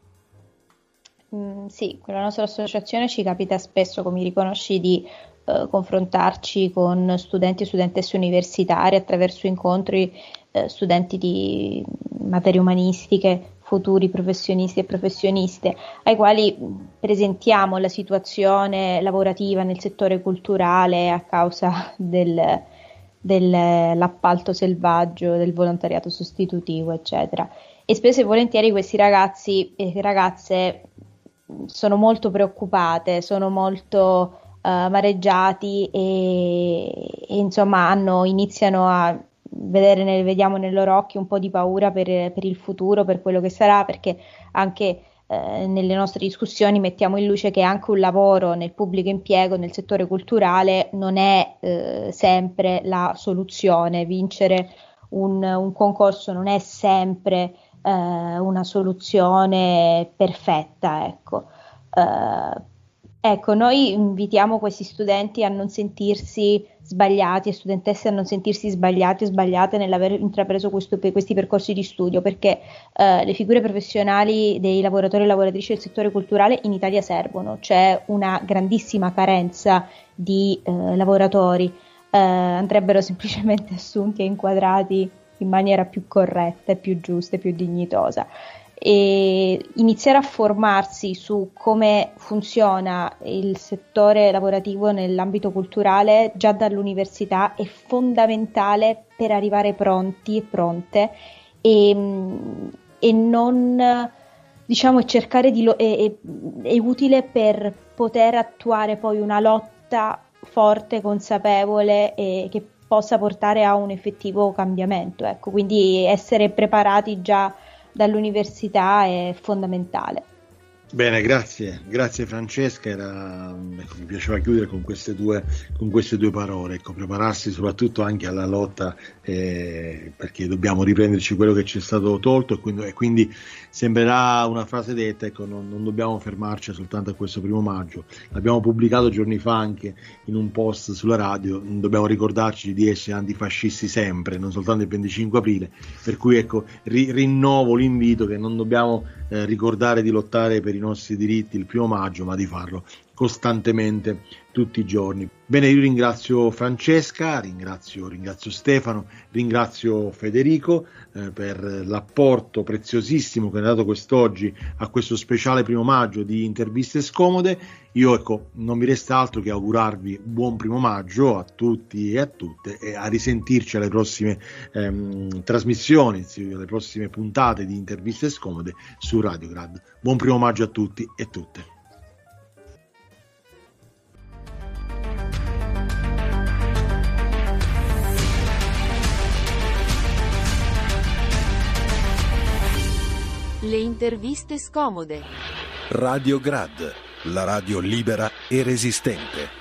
Mm, sì, con la nostra associazione ci capita spesso, come riconosci, di eh, confrontarci con studenti e studentesse universitarie attraverso incontri, eh, studenti di materie umanistiche, futuri professionisti e professioniste, ai quali presentiamo la situazione lavorativa nel settore culturale a causa del, dell'appalto selvaggio, del volontariato sostitutivo, eccetera. E spesso e volentieri questi ragazzi e ragazze sono molto preoccupate, sono molto uh, amareggiati e, e insomma hanno, iniziano a vedere, nel, vediamo nei loro occhi un po' di paura per, per il futuro, per quello che sarà, perché anche eh, nelle nostre discussioni mettiamo in luce che anche un lavoro nel pubblico impiego, nel settore culturale, non è eh, sempre la soluzione. Vincere un, un concorso non è sempre Uh, una soluzione perfetta, ecco. Uh, ecco, noi invitiamo questi studenti a non sentirsi sbagliati e studentesse a non sentirsi sbagliati e sbagliate nell'aver intrapreso questo, questi percorsi di studio, perché uh, le figure professionali dei lavoratori e lavoratrici del settore culturale in Italia servono, c'è una grandissima carenza di uh, lavoratori, uh, andrebbero semplicemente assunti e inquadrati in maniera più corretta, più giusta e più dignitosa, e iniziare a formarsi su come funziona il settore lavorativo nell'ambito culturale già dall'università è fondamentale per arrivare pronti e pronte e, e non, diciamo, cercare di lo, è, è utile per poter attuare poi una lotta forte, consapevole e che possa portare a un effettivo cambiamento. Ecco, quindi essere preparati già dall'università è fondamentale. Bene, grazie, grazie Francesca, era, ecco, mi piaceva chiudere con queste due, con queste due parole, ecco, prepararsi soprattutto anche alla lotta, eh, perché dobbiamo riprenderci quello che ci è stato tolto, e quindi, e quindi sembrerà una frase detta, ecco, non, non dobbiamo fermarci soltanto a questo primo maggio, l'abbiamo pubblicato giorni fa anche in un post sulla radio, dobbiamo ricordarci di essere antifascisti sempre, non soltanto il venticinque aprile, per cui ecco, ri, rinnovo l'invito che non dobbiamo eh, ricordare di lottare per i nostri diritti il primo maggio, ma di farlo costantemente tutti i giorni. Bene, io ringrazio Francesca, ringrazio, ringrazio Stefano, ringrazio Federico eh, per l'apporto preziosissimo che ha dato quest'oggi a questo speciale primo maggio di Interviste Scomode. Io ecco, non mi resta altro che augurarvi buon primo maggio a tutti e a tutte, e a risentirci alle prossime ehm, trasmissioni, alle prossime puntate di Interviste Scomode su Radio Grad. Buon primo maggio a tutti e tutte. Le interviste scomode. Radio Grad, la radio libera e resistente.